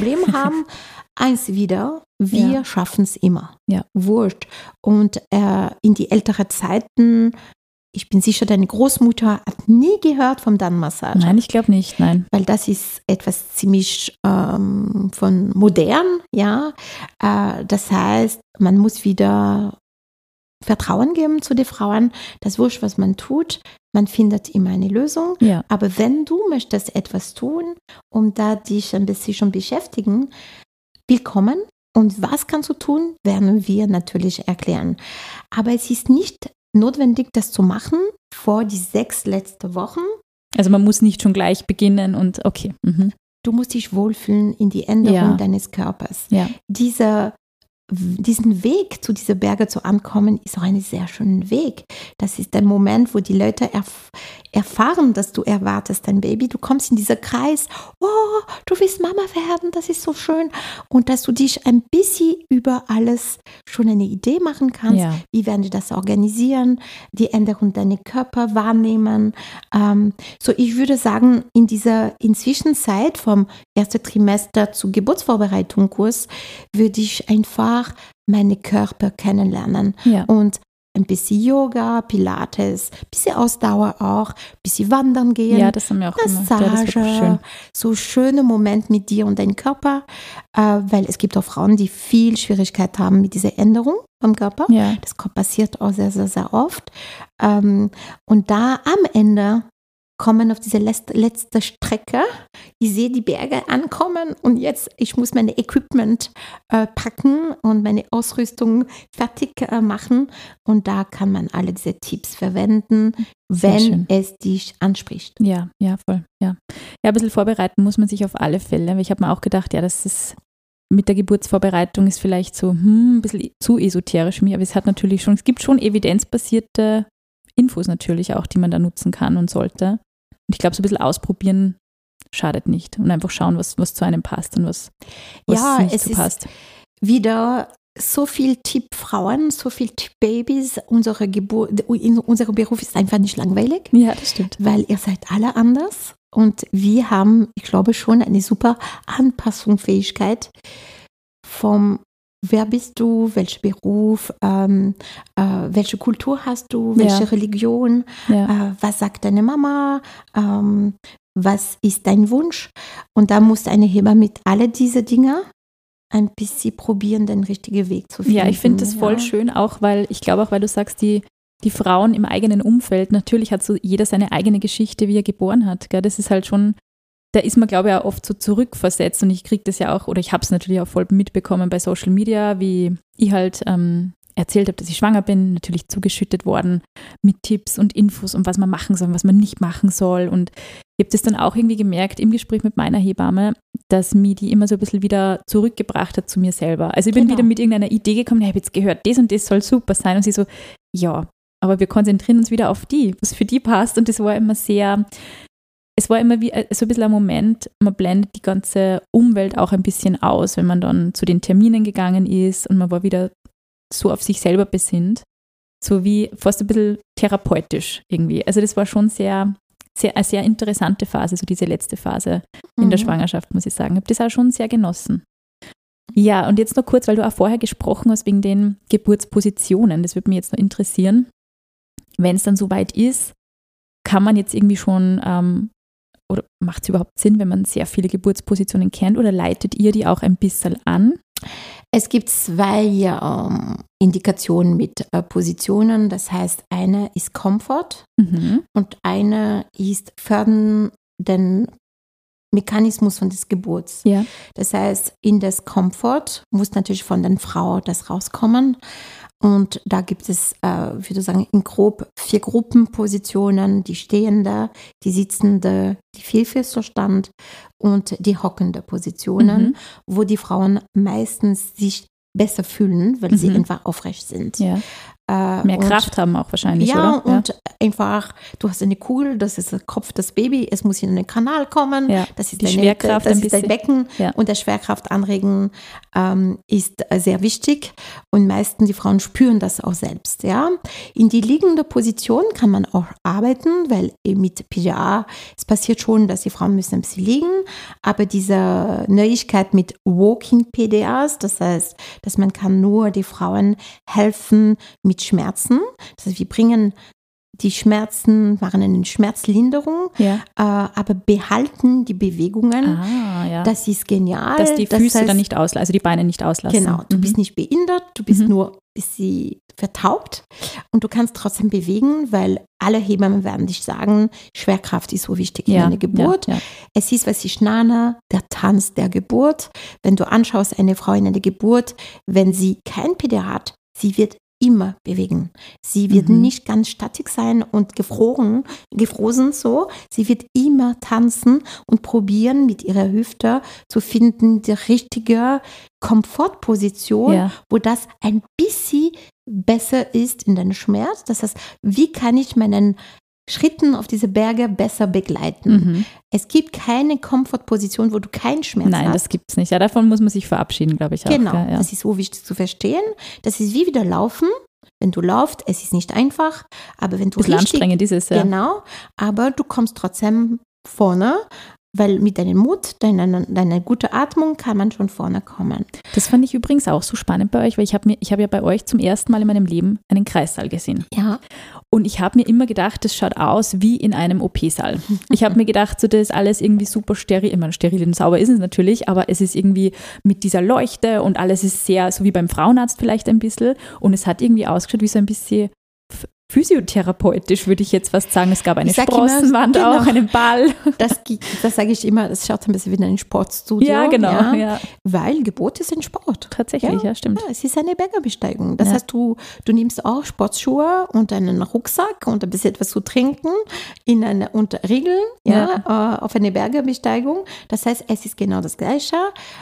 Speaker 1: Eins wieder, wir schaffen es immer. Ja. Wurscht. Und in die älteren Zeiten, ich bin sicher, deine Großmutter hat nie gehört vom Damen-Massage.
Speaker 2: Nein, ich glaube nicht, nein.
Speaker 1: Weil das ist etwas ziemlich von modern, ja. Das heißt, man muss wieder Vertrauen geben zu den Frauen. Das ist wurscht, was man tut. Man findet immer eine Lösung. Ja. Aber wenn du möchtest etwas tun, um da dich ein bisschen schon beschäftigen, willkommen. Und was kannst du tun, werden wir natürlich erklären. Aber es ist nicht notwendig, das zu machen vor die 6 letzten Wochen.
Speaker 2: Also man muss nicht schon gleich beginnen und okay.
Speaker 1: Du musst dich wohlfühlen in die Änderung deines Körpers. Ja. Diesen Weg zu dieser Berge zu ankommen, ist auch ein sehr schöner Weg. Das ist der Moment, wo die Leute erfahren, dass du erwartest dein Baby. Du kommst in diesen Kreis, oh, du willst Mama werden, das ist so schön. Und dass du dich ein bisschen über alles schon eine Idee machen kannst. Ja. Wie werden wir das organisieren? Die Änderung deiner Körper wahrnehmen. So, ich würde sagen, in dieser Inzwischenzeit vom ersten Trimester zu Geburtsvorbereitungskurs würde ich einfach meine Körper kennenlernen und ein bisschen Yoga, Pilates, ein bisschen Ausdauer auch, ein bisschen wandern gehen.
Speaker 2: Ja, das haben wir auch
Speaker 1: Massage,
Speaker 2: gemacht. Schön.
Speaker 1: So schöne Momente mit dir und deinem Körper, weil es gibt auch Frauen, die viel Schwierigkeit haben mit dieser Änderung am Körper. Ja. Das passiert auch sehr, sehr, sehr oft. Und da am Ende kommen auf diese letzte Strecke. Ich sehe die Berge ankommen und jetzt, ich muss meine Equipment packen und meine Ausrüstung fertig machen. Und da kann man alle diese Tipps verwenden, wenn es dich anspricht.
Speaker 2: Ja, voll. Ja, ein bisschen vorbereiten muss man sich auf alle Fälle. Ich habe mir auch gedacht, das ist mit der Geburtsvorbereitung ist vielleicht so ein bisschen zu esoterisch für mich, aber es gibt schon evidenzbasierte Infos natürlich auch, die man da nutzen kann und sollte. Und ich glaube, so ein bisschen ausprobieren schadet nicht. Und einfach schauen, was zu einem passt und was nicht so passt.
Speaker 1: Wieder so viel Tipp-Frauen, so viel Tipp-Babys. Unser Beruf ist einfach nicht langweilig.
Speaker 2: Ja, das stimmt.
Speaker 1: Weil ihr seid alle anders. Und wir haben, ich glaube, schon eine super Anpassungsfähigkeit vom wer bist du, welcher Beruf, welche Kultur hast du, welche Religion, was sagt deine Mama, was ist dein Wunsch? Und da muss eine Hebamme mit alle diese Dinge ein bisschen probieren, den richtigen Weg zu finden.
Speaker 2: Ja, ich finde das voll schön, auch weil du sagst, die Frauen im eigenen Umfeld, natürlich hat so jeder seine eigene Geschichte, wie er geboren hat. Gell? Das ist halt schon, da ist man, glaube ich, auch oft so zurückversetzt und ich kriege das ja auch, oder ich habe es natürlich auch voll mitbekommen bei Social Media, wie ich halt erzählt habe, dass ich schwanger bin, natürlich zugeschüttet worden mit Tipps und Infos und was man machen soll, was man nicht machen soll. Und ich habe das dann auch irgendwie gemerkt im Gespräch mit meiner Hebamme, dass mich die immer so ein bisschen wieder zurückgebracht hat zu mir selber. Also ich bin wieder mit irgendeiner Idee gekommen, ich habe jetzt gehört, das und das soll super sein. Und sie so, ja, aber wir konzentrieren uns wieder auf die, was für die passt. Und das war immer es war immer wie so ein bisschen ein Moment, man blendet die ganze Umwelt auch ein bisschen aus, wenn man dann zu den Terminen gegangen ist und man war wieder so auf sich selber besinnt, so wie fast ein bisschen therapeutisch irgendwie. Also das war schon eine sehr interessante Phase, so diese letzte Phase in der Schwangerschaft, muss ich sagen. Ich habe das auch schon sehr genossen. Ja, und jetzt noch kurz, weil du auch vorher gesprochen hast wegen den Geburtspositionen, das würde mich jetzt noch interessieren. Wenn es dann soweit ist, kann man jetzt irgendwie schon, oder macht es überhaupt Sinn, wenn man sehr viele Geburtspositionen kennt, oder leitet ihr die auch ein bisschen an?
Speaker 1: Es gibt 2 Indikationen mit Positionen. Das heißt, eine ist Comfort und eine ist fördern den Mechanismus von des Geburts.
Speaker 2: Ja.
Speaker 1: Das heißt, in das Komfort muss natürlich von der Frau das rauskommen. Und da gibt es, würde ich sagen, in grob 4 Gruppenpositionen: die stehende, die sitzende, die Vielfüßlerstand und die hockende Positionen, wo die Frauen meistens sich besser fühlen, weil sie einfach aufrecht sind.
Speaker 2: Ja. Mehr Kraft haben auch wahrscheinlich,
Speaker 1: ja,
Speaker 2: oder?
Speaker 1: Und einfach, du hast eine Kugel, das ist der Kopf des Babys, es muss in den Kanal kommen, das ist
Speaker 2: die Schwerkraft,
Speaker 1: das ist dein Becken und der Schwerkraft anregen ist sehr wichtig und meistens die Frauen spüren das auch selbst. Ja. In die liegende Position kann man auch arbeiten, weil mit PDA, es passiert schon, dass die Frauen müssen ein bisschen liegen, aber diese Neuigkeit mit Walking PDAs, das heißt, dass man kann nur die Frauen helfen mit Schmerzen. Das heißt, wir bringen die Schmerzen, machen eine Schmerzlinderung, aber behalten die Bewegungen. Das ist genial.
Speaker 2: Dass die Füße dann nicht auslassen, also die Beine nicht auslassen.
Speaker 1: Genau, du bist nicht behindert, du bist nur ein bisschen vertaubt und du kannst trotzdem bewegen, weil alle Hebammen werden dich sagen, Schwerkraft ist so wichtig in einer Geburt. Es ist, was ich nenne, der Tanz der Geburt. Wenn du anschaust, eine Frau in einer Geburt, wenn sie kein PDA hat, sie wird immer bewegen. Sie wird nicht ganz statik sein und gefroren so. Sie wird immer tanzen und probieren, mit ihrer Hüfte zu finden, die richtige Komfortposition, wo das ein bisschen besser ist in den Schmerz. Das heißt, wie kann ich meinen Schritten auf diese Berge besser begleiten? Es gibt keine Komfortposition, wo du keinen Schmerz hast.
Speaker 2: Nein, das gibt es nicht. Ja, davon muss man sich verabschieden, glaube ich auch.
Speaker 1: Genau, das ist so wichtig zu verstehen. Das ist wie wieder Laufen. Wenn du laufst, es ist nicht einfach, aber wenn du
Speaker 2: richtig anstrengend ist es,
Speaker 1: Genau, aber du kommst trotzdem vorne, weil mit deinem Mut, deiner guten Atmung kann man schon vorne kommen.
Speaker 2: Das fand ich übrigens auch so spannend bei euch, weil ich habe ja bei euch zum ersten Mal in meinem Leben einen Kreissaal gesehen.
Speaker 1: Ja.
Speaker 2: Und ich habe mir immer gedacht, das schaut aus wie in einem OP-Saal. Ich habe mir gedacht, so, das ist alles irgendwie super steril. Ich meine, steril und sauber ist es natürlich, aber es ist irgendwie mit dieser Leuchte und alles ist sehr, so wie beim Frauenarzt vielleicht ein bisschen. Und es hat irgendwie ausgeschaut wie so ein bisschen physiotherapeutisch, würde ich jetzt fast sagen. Es gab eine Sprossenwand auch, einen Ball.
Speaker 1: Das sage ich immer, das schaut ein bisschen wie ein Sportstudio.
Speaker 2: Ja, genau. Ja.
Speaker 1: Weil Geburt ist ein Sport.
Speaker 2: Tatsächlich, ja stimmt.
Speaker 1: Ja, es ist eine Bergebesteigung. Das heißt, du nimmst auch Sportschuhe und einen Rucksack und ein bisschen etwas zu trinken und Regeln auf eine Bergebesteigung. Das heißt, es ist genau das Gleiche.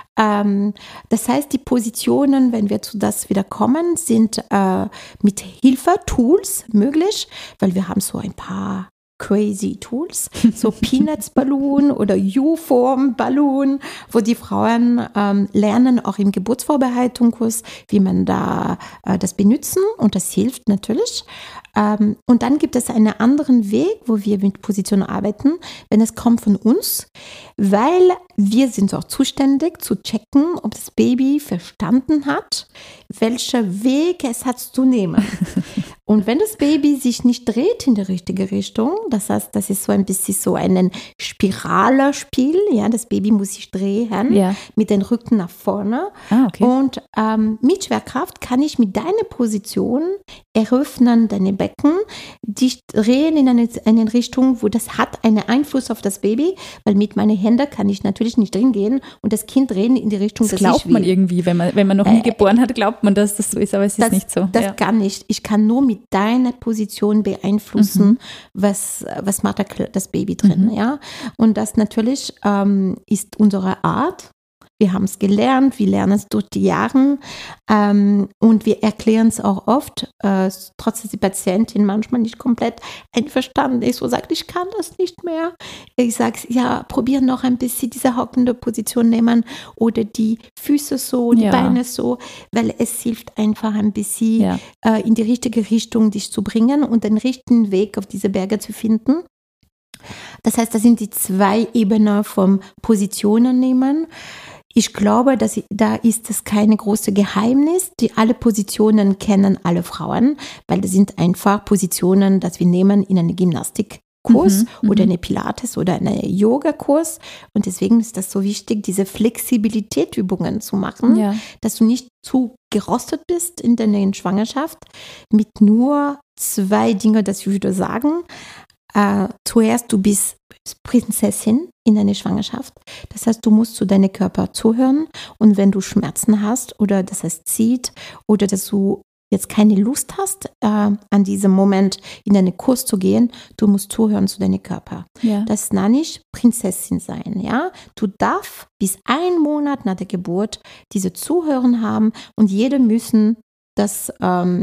Speaker 1: Das heißt, die Positionen, wenn wir zu das wieder kommen, sind mit Hilfe, Tools möglich, weil wir haben so ein paar crazy Tools, so Peanuts-Ballon oder U-Form-Ballon, wo die Frauen lernen, auch im Geburtsvorbereitungskurs, wie man da das benutzen und das hilft natürlich. Und dann gibt es einen anderen Weg, wo wir mit Positionen arbeiten, wenn es kommt von uns, weil wir sind auch zuständig zu checken, ob das Baby verstanden hat, welcher Weg es hat zu nehmen. Und wenn das Baby sich nicht dreht in die richtige Richtung, das heißt, das ist so ein bisschen so ein Spiralerspiel, das Baby muss sich drehen mit dem Rücken nach vorne.
Speaker 2: Okay.
Speaker 1: Und mit Schwerkraft kann ich mit deiner Position eröffnen, deine Becken, dich drehen in eine Richtung, wo das hat einen Einfluss auf das Baby, weil mit meinen Händen kann ich natürlich nicht drin gehen und das Kind drehen in die Richtung,
Speaker 2: das glaubt man irgendwie, wenn man noch nie geboren hat, glaubt man, dass das so ist, aber es ist nicht so.
Speaker 1: Das kann nicht. Ich kann nur mit deiner Position beeinflussen, was macht das Baby drin. Und das natürlich ist unsere Art. Wir haben es gelernt, wir lernen es durch die Jahre und wir erklären es auch oft, trotz dass die Patientin manchmal nicht komplett einverstanden ist und sagt, ich kann das nicht mehr. Ich sage, probier noch ein bisschen diese hockende Position nehmen oder die Füße so, die Beine so, weil es hilft einfach ein bisschen in die richtige Richtung dich zu bringen und den richtigen Weg auf diese Berge zu finden. Das heißt, das sind die 2 Ebenen vom Positionen nehmen. Ich glaube, da ist es keine große Geheimnis. Alle Positionen kennen alle Frauen, weil das sind einfach Positionen, die wir nehmen in eine Gymnastikkurs oder eine Pilates oder eine Yoga-Kurs. Und deswegen ist das so wichtig, diese Flexibilitätsübungen zu machen, dass du nicht zu gerostet bist in deiner Schwangerschaft mit nur 2 Dingen, das ich würde sagen. Zuerst, du bist Prinzessin in deiner Schwangerschaft. Das heißt, du musst zu deinem Körper zuhören und wenn du Schmerzen hast oder dass es zieht oder dass du jetzt keine Lust hast, an diesem Moment in einen Kurs zu gehen, du musst zuhören zu deinem Körper.
Speaker 2: Ja.
Speaker 1: Das ist nicht Prinzessin sein, ja. Du darfst bis 1 Monat nach der Geburt diese Zuhören haben und jede müssen das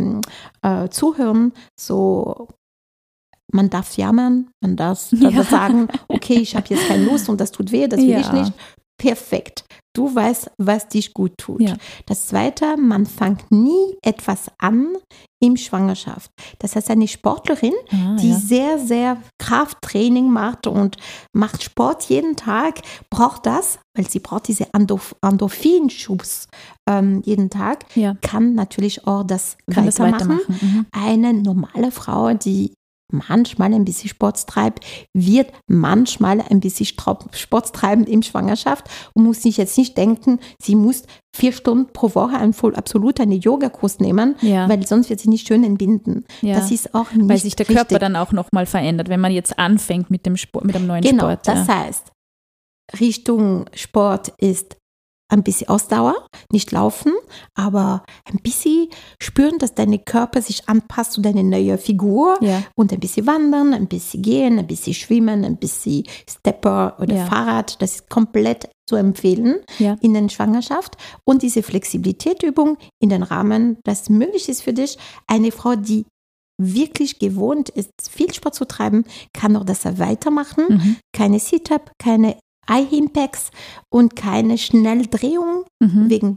Speaker 1: Zuhören so. Man darf jammern, man darf sagen, okay, ich habe jetzt keine Lust und das tut weh, das will ich nicht. Perfekt. Du weißt, was dich gut tut. Ja. Das Zweite, man fängt nie etwas an im Schwangerschaft. Das heißt, eine Sportlerin, die sehr, sehr Krafttraining macht und macht Sport jeden Tag, braucht das, weil sie braucht diese Endorphinschubs jeden Tag, kann natürlich auch das weitermachen. Eine normale Frau, die manchmal ein bisschen Sport treibt, wird manchmal ein bisschen Sport treiben im Schwangerschaft und muss sich jetzt nicht denken, sie muss 4 Stunden pro Woche einen Yogakurs nehmen, weil sonst wird sie nicht schön entbinden. Ja. Das ist auch nicht
Speaker 2: weil sich der Körper dann auch nochmal verändert, wenn man jetzt anfängt mit dem Sport, mit dem neuen Sport.
Speaker 1: Genau, das heißt, Richtung Sport ist ein bisschen Ausdauer, nicht laufen, aber ein bisschen spüren, dass dein Körper sich anpasst zu deiner neuen Figur und ein bisschen wandern, ein bisschen gehen, ein bisschen schwimmen, ein bisschen Stepper oder Fahrrad. Das ist komplett zu empfehlen in der Schwangerschaft. Und diese Flexibilitätsübung in den Rahmen, das möglich ist für dich. Eine Frau, die wirklich gewohnt ist, viel Sport zu treiben, kann auch das weitermachen. Keine Sit-Up, keine Eye-Impacts und keine Schnelldrehung wegen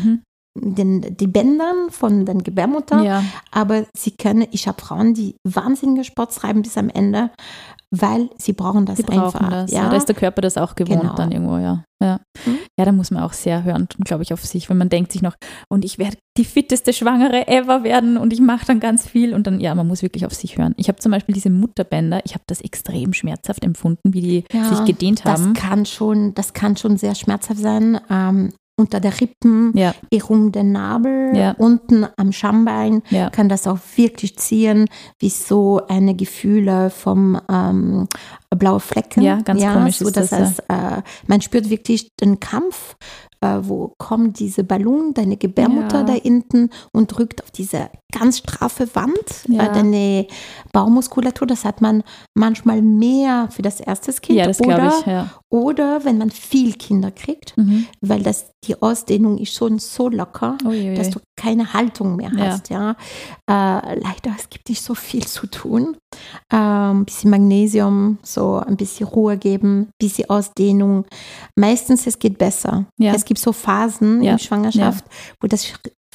Speaker 1: die Bändern von den Gebärmutter. Ja. Aber sie können, ich habe Frauen, die wahnsinnige Sport treiben bis am Ende, weil sie brauchen das einfach.
Speaker 2: Das. Ja, da ist der Körper das auch gewohnt dann irgendwo, Ja, da muss man auch sehr hören, glaube ich, auf sich, wenn man denkt sich noch, und ich werde die fitteste Schwangere ever werden und ich mache dann ganz viel und dann, man muss wirklich auf sich hören. Ich habe zum Beispiel diese Mutterbänder, ich habe das extrem schmerzhaft empfunden, wie die sich gedehnt haben.
Speaker 1: Das kann schon sehr schmerzhaft sein. Unter der Rippen, um den Nabel, unten am Schambein kann das auch wirklich ziehen, wie so eine Gefühle vom blaue Flecken.
Speaker 2: Ja, ganz komisch
Speaker 1: so, das heißt, man spürt wirklich den Kampf, wo kommt diese Ballon, deine Gebärmutter da hinten und drückt auf diese ganz straffe Wand, deine Bauchmuskulatur, das hat man manchmal mehr für das erste Kind.
Speaker 2: Ja, das glaube ich,
Speaker 1: Oder wenn man viel Kinder kriegt, weil die Ausdehnung ist schon so locker, dass du keine Haltung mehr hast. Leider, es gibt nicht so viel zu tun. Ein bisschen Magnesium, so ein bisschen Ruhe geben, ein bisschen Ausdehnung. Meistens, es geht besser. Ja. Es gibt so Phasen in Schwangerschaft, wo das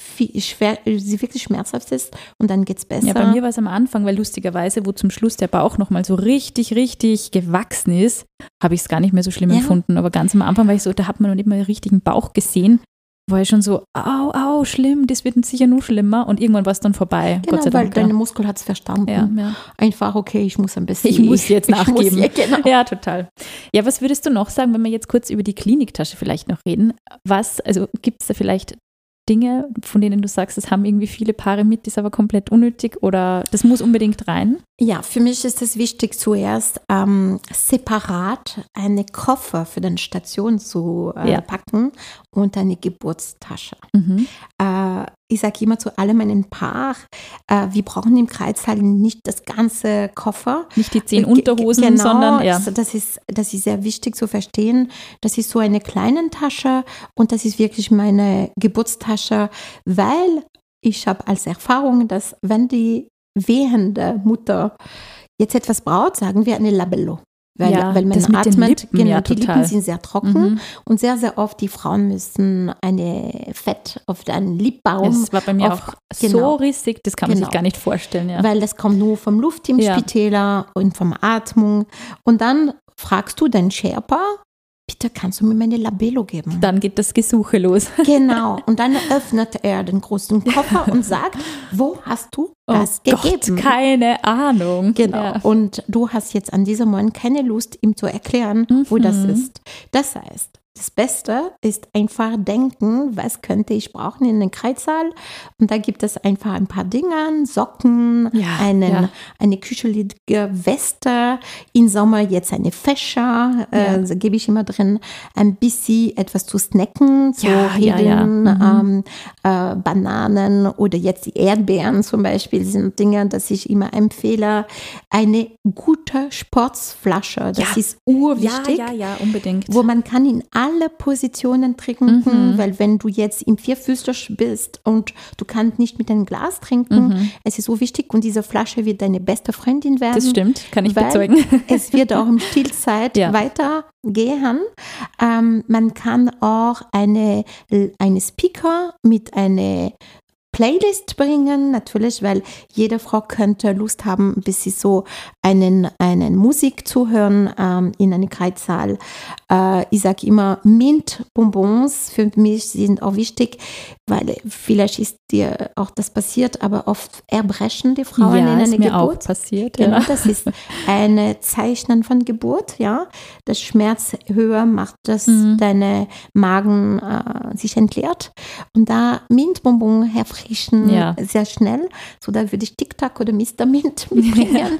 Speaker 1: sie wirklich schmerzhaft ist und dann geht es besser.
Speaker 2: Ja, bei mir war es am Anfang, weil lustigerweise, wo zum Schluss der Bauch nochmal so richtig gewachsen ist, habe ich es gar nicht mehr so schlimm empfunden. Aber ganz am Anfang war ich so, da hat man noch nicht mal den richtigen Bauch gesehen. War ich schon so, au, schlimm, das wird sicher nur schlimmer und irgendwann war es dann vorbei.
Speaker 1: Genau,
Speaker 2: Gott sei Dank,
Speaker 1: weil dein Muskel hat es verstanden. Ja. Einfach, okay, ich muss ein bisschen.
Speaker 2: Ich muss jetzt nachgeben. Ja, total. Ja, was würdest du noch sagen, wenn wir jetzt kurz über die Kliniktasche vielleicht noch reden? Gibt es da vielleicht Dinge, von denen du sagst, das haben irgendwie viele Paare mit, ist aber komplett unnötig oder das muss unbedingt rein?
Speaker 1: Ja, für mich ist es wichtig, zuerst separat eine Koffer für die Station zu packen und eine Geburtstasche. Ich sage immer zu alle meinen Paar, wir brauchen im Kreissaal nicht das ganze Koffer.
Speaker 2: Nicht die 10 Unterhosen, sondern
Speaker 1: das ist sehr wichtig zu verstehen. Das ist so eine kleine Tasche und das ist wirklich meine Geburtstasche, weil ich habe als Erfahrung, dass wenn die wehende Mutter jetzt etwas braucht, sagen wir eine Labello. Weil man atmet, die Lippen sind sehr trocken und sehr, sehr oft die Frauen müssen eine Fett auf einen Lipbaum.
Speaker 2: Das war bei mir auch so riesig, das kann man sich gar nicht vorstellen. Ja.
Speaker 1: Weil das kommt nur vom Luft im Spitäler und vom Atmung. Und dann fragst du deinen Sherpa, bitte kannst du mir meine Labello geben?
Speaker 2: Dann geht das Gesuche los.
Speaker 1: Genau. Und dann öffnet er den großen Koffer und sagt, wo hast du das gegeben?
Speaker 2: Gott, keine Ahnung.
Speaker 1: Genau. Ja. Und du hast jetzt an diesem Moment keine Lust, ihm zu erklären, wo das ist. Das heißt, das Beste ist einfach denken, was könnte ich brauchen in den Kreissaal. Und da gibt es einfach ein paar Dinge, Socken, eine kuschelige Weste, im Sommer jetzt eine Fächer, so gebe ich immer drin, ein bisschen etwas zu snacken, so Bananen oder jetzt die Erdbeeren zum Beispiel sind Dinge, dass ich immer empfehle. Eine gute Sportsflasche, das ist urwichtig.
Speaker 2: Ja, unbedingt.
Speaker 1: Wo man kann in alle Positionen trinken, weil wenn du jetzt im Vierfüßler bist und du kannst nicht mit einem Glas trinken, es ist so wichtig und diese Flasche wird deine beste Freundin werden.
Speaker 2: Das stimmt, kann ich bezeugen.
Speaker 1: Es wird auch im Stillzeit weitergehen. Man kann auch eine Speaker mit einer Playlist bringen, natürlich, weil jede Frau könnte Lust haben, ein bisschen so einen Musik zu hören in einem Kreissaal. Ich sage immer, Mintbonbons für mich sind auch wichtig, weil vielleicht ist dir auch das passiert, aber oft erbrechen die Frauen in einer Geburt.
Speaker 2: Auch passiert.
Speaker 1: Genau, das ist ein Zeichen von Geburt, ja. Das Schmerz höher macht, dass deine Magen sich entleert und da Mintbonbon herfrischen sehr schnell. So, da würde ich TikTok oder Mr. Mint mitbringen.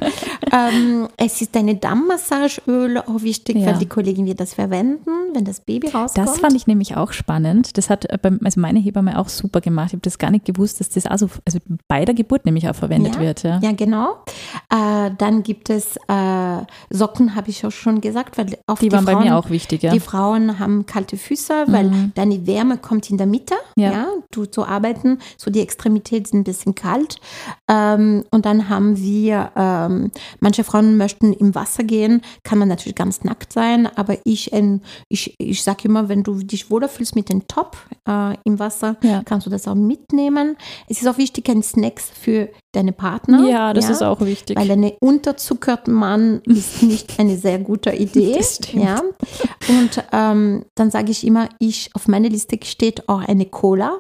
Speaker 1: Es ist eine Darmmassageöl auch wichtig, weil die Kollegin wird das verwenden, wenn das Baby rauskommt.
Speaker 2: Das fand ich nämlich auch spannend. Das hat meine Hebamme auch super gemacht. Ich habe das gar nicht gewusst, dass das also bei der Geburt nämlich auch verwendet wird. Ja,
Speaker 1: genau. Dann gibt es Socken, habe ich auch schon gesagt, weil oft
Speaker 2: die waren Frauen, bei mir auch wichtig. Ja.
Speaker 1: Die Frauen haben kalte Füße, weil deine Wärme kommt in der Mitte. Ja. Du zu arbeiten, so die Extremitäten sind ein bisschen kalt. Und dann haben wir, manche Frauen möchten im Wasser gehen, kann man natürlich ganz nackt sein, aber ich sage immer, wenn du dich wohler fühlst mit dem Top im Wasser, kannst du das auch mitnehmen. Es ist auch wichtig, ein Snacks für deine Partner.
Speaker 2: Ja, das ist auch wichtig.
Speaker 1: Weil ein unterzuckerter Mann ist nicht eine sehr gute Idee.
Speaker 2: Das stimmt.
Speaker 1: Ja. Und dann sage ich immer, auf meiner Liste steht auch eine Cola,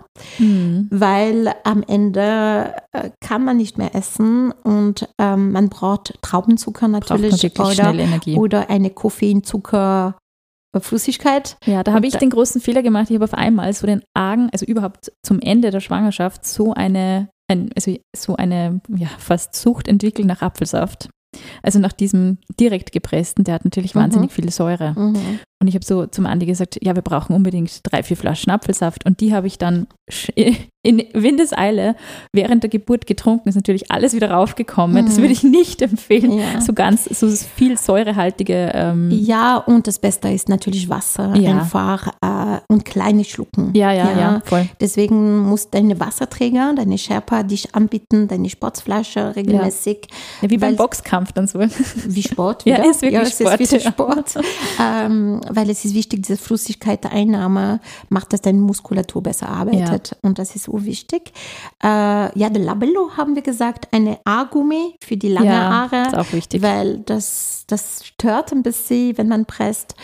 Speaker 1: weil am Ende kann man nicht mehr essen und man braucht Traubenzucker natürlich oder eine Koffeinzucker Flüssigkeit.
Speaker 2: Ja, da habe ich den großen Fehler gemacht. Ich habe auf einmal so den argen, also überhaupt zum Ende der Schwangerschaft so eine fast Sucht entwickelt nach Apfelsaft. Also nach diesem direkt gepressten, der hat natürlich wahnsinnig viel Säure. Und ich habe so zum Andi gesagt, ja, wir brauchen unbedingt 3-4 Flaschen Apfelsaft. Und die habe ich dann in Windeseile während der Geburt getrunken. Ist natürlich alles wieder raufgekommen. Das würde ich nicht empfehlen. Ja. So viel säurehaltige.
Speaker 1: Ja, und das Beste ist natürlich Wasser einfach und kleine Schlucken.
Speaker 2: Ja, voll.
Speaker 1: Deswegen muss deine Wasserträger, deine Sherpa dich anbieten, deine Sportsflasche regelmäßig.
Speaker 2: Ja, wie beim Boxkampf dann so.
Speaker 1: Wie Sport wieder.
Speaker 2: Ja, ist wirklich Sport.
Speaker 1: Es ist wie Sport. Weil es ist wichtig, diese Flüssigkeit der Einnahme macht, dass deine Muskulatur besser arbeitet. Ja. Und das ist so wichtig. Der Labello haben wir gesagt, eine Haargummi für die lange Haare.
Speaker 2: Ist auch wichtig.
Speaker 1: Weil das stört ein bisschen, wenn man presst.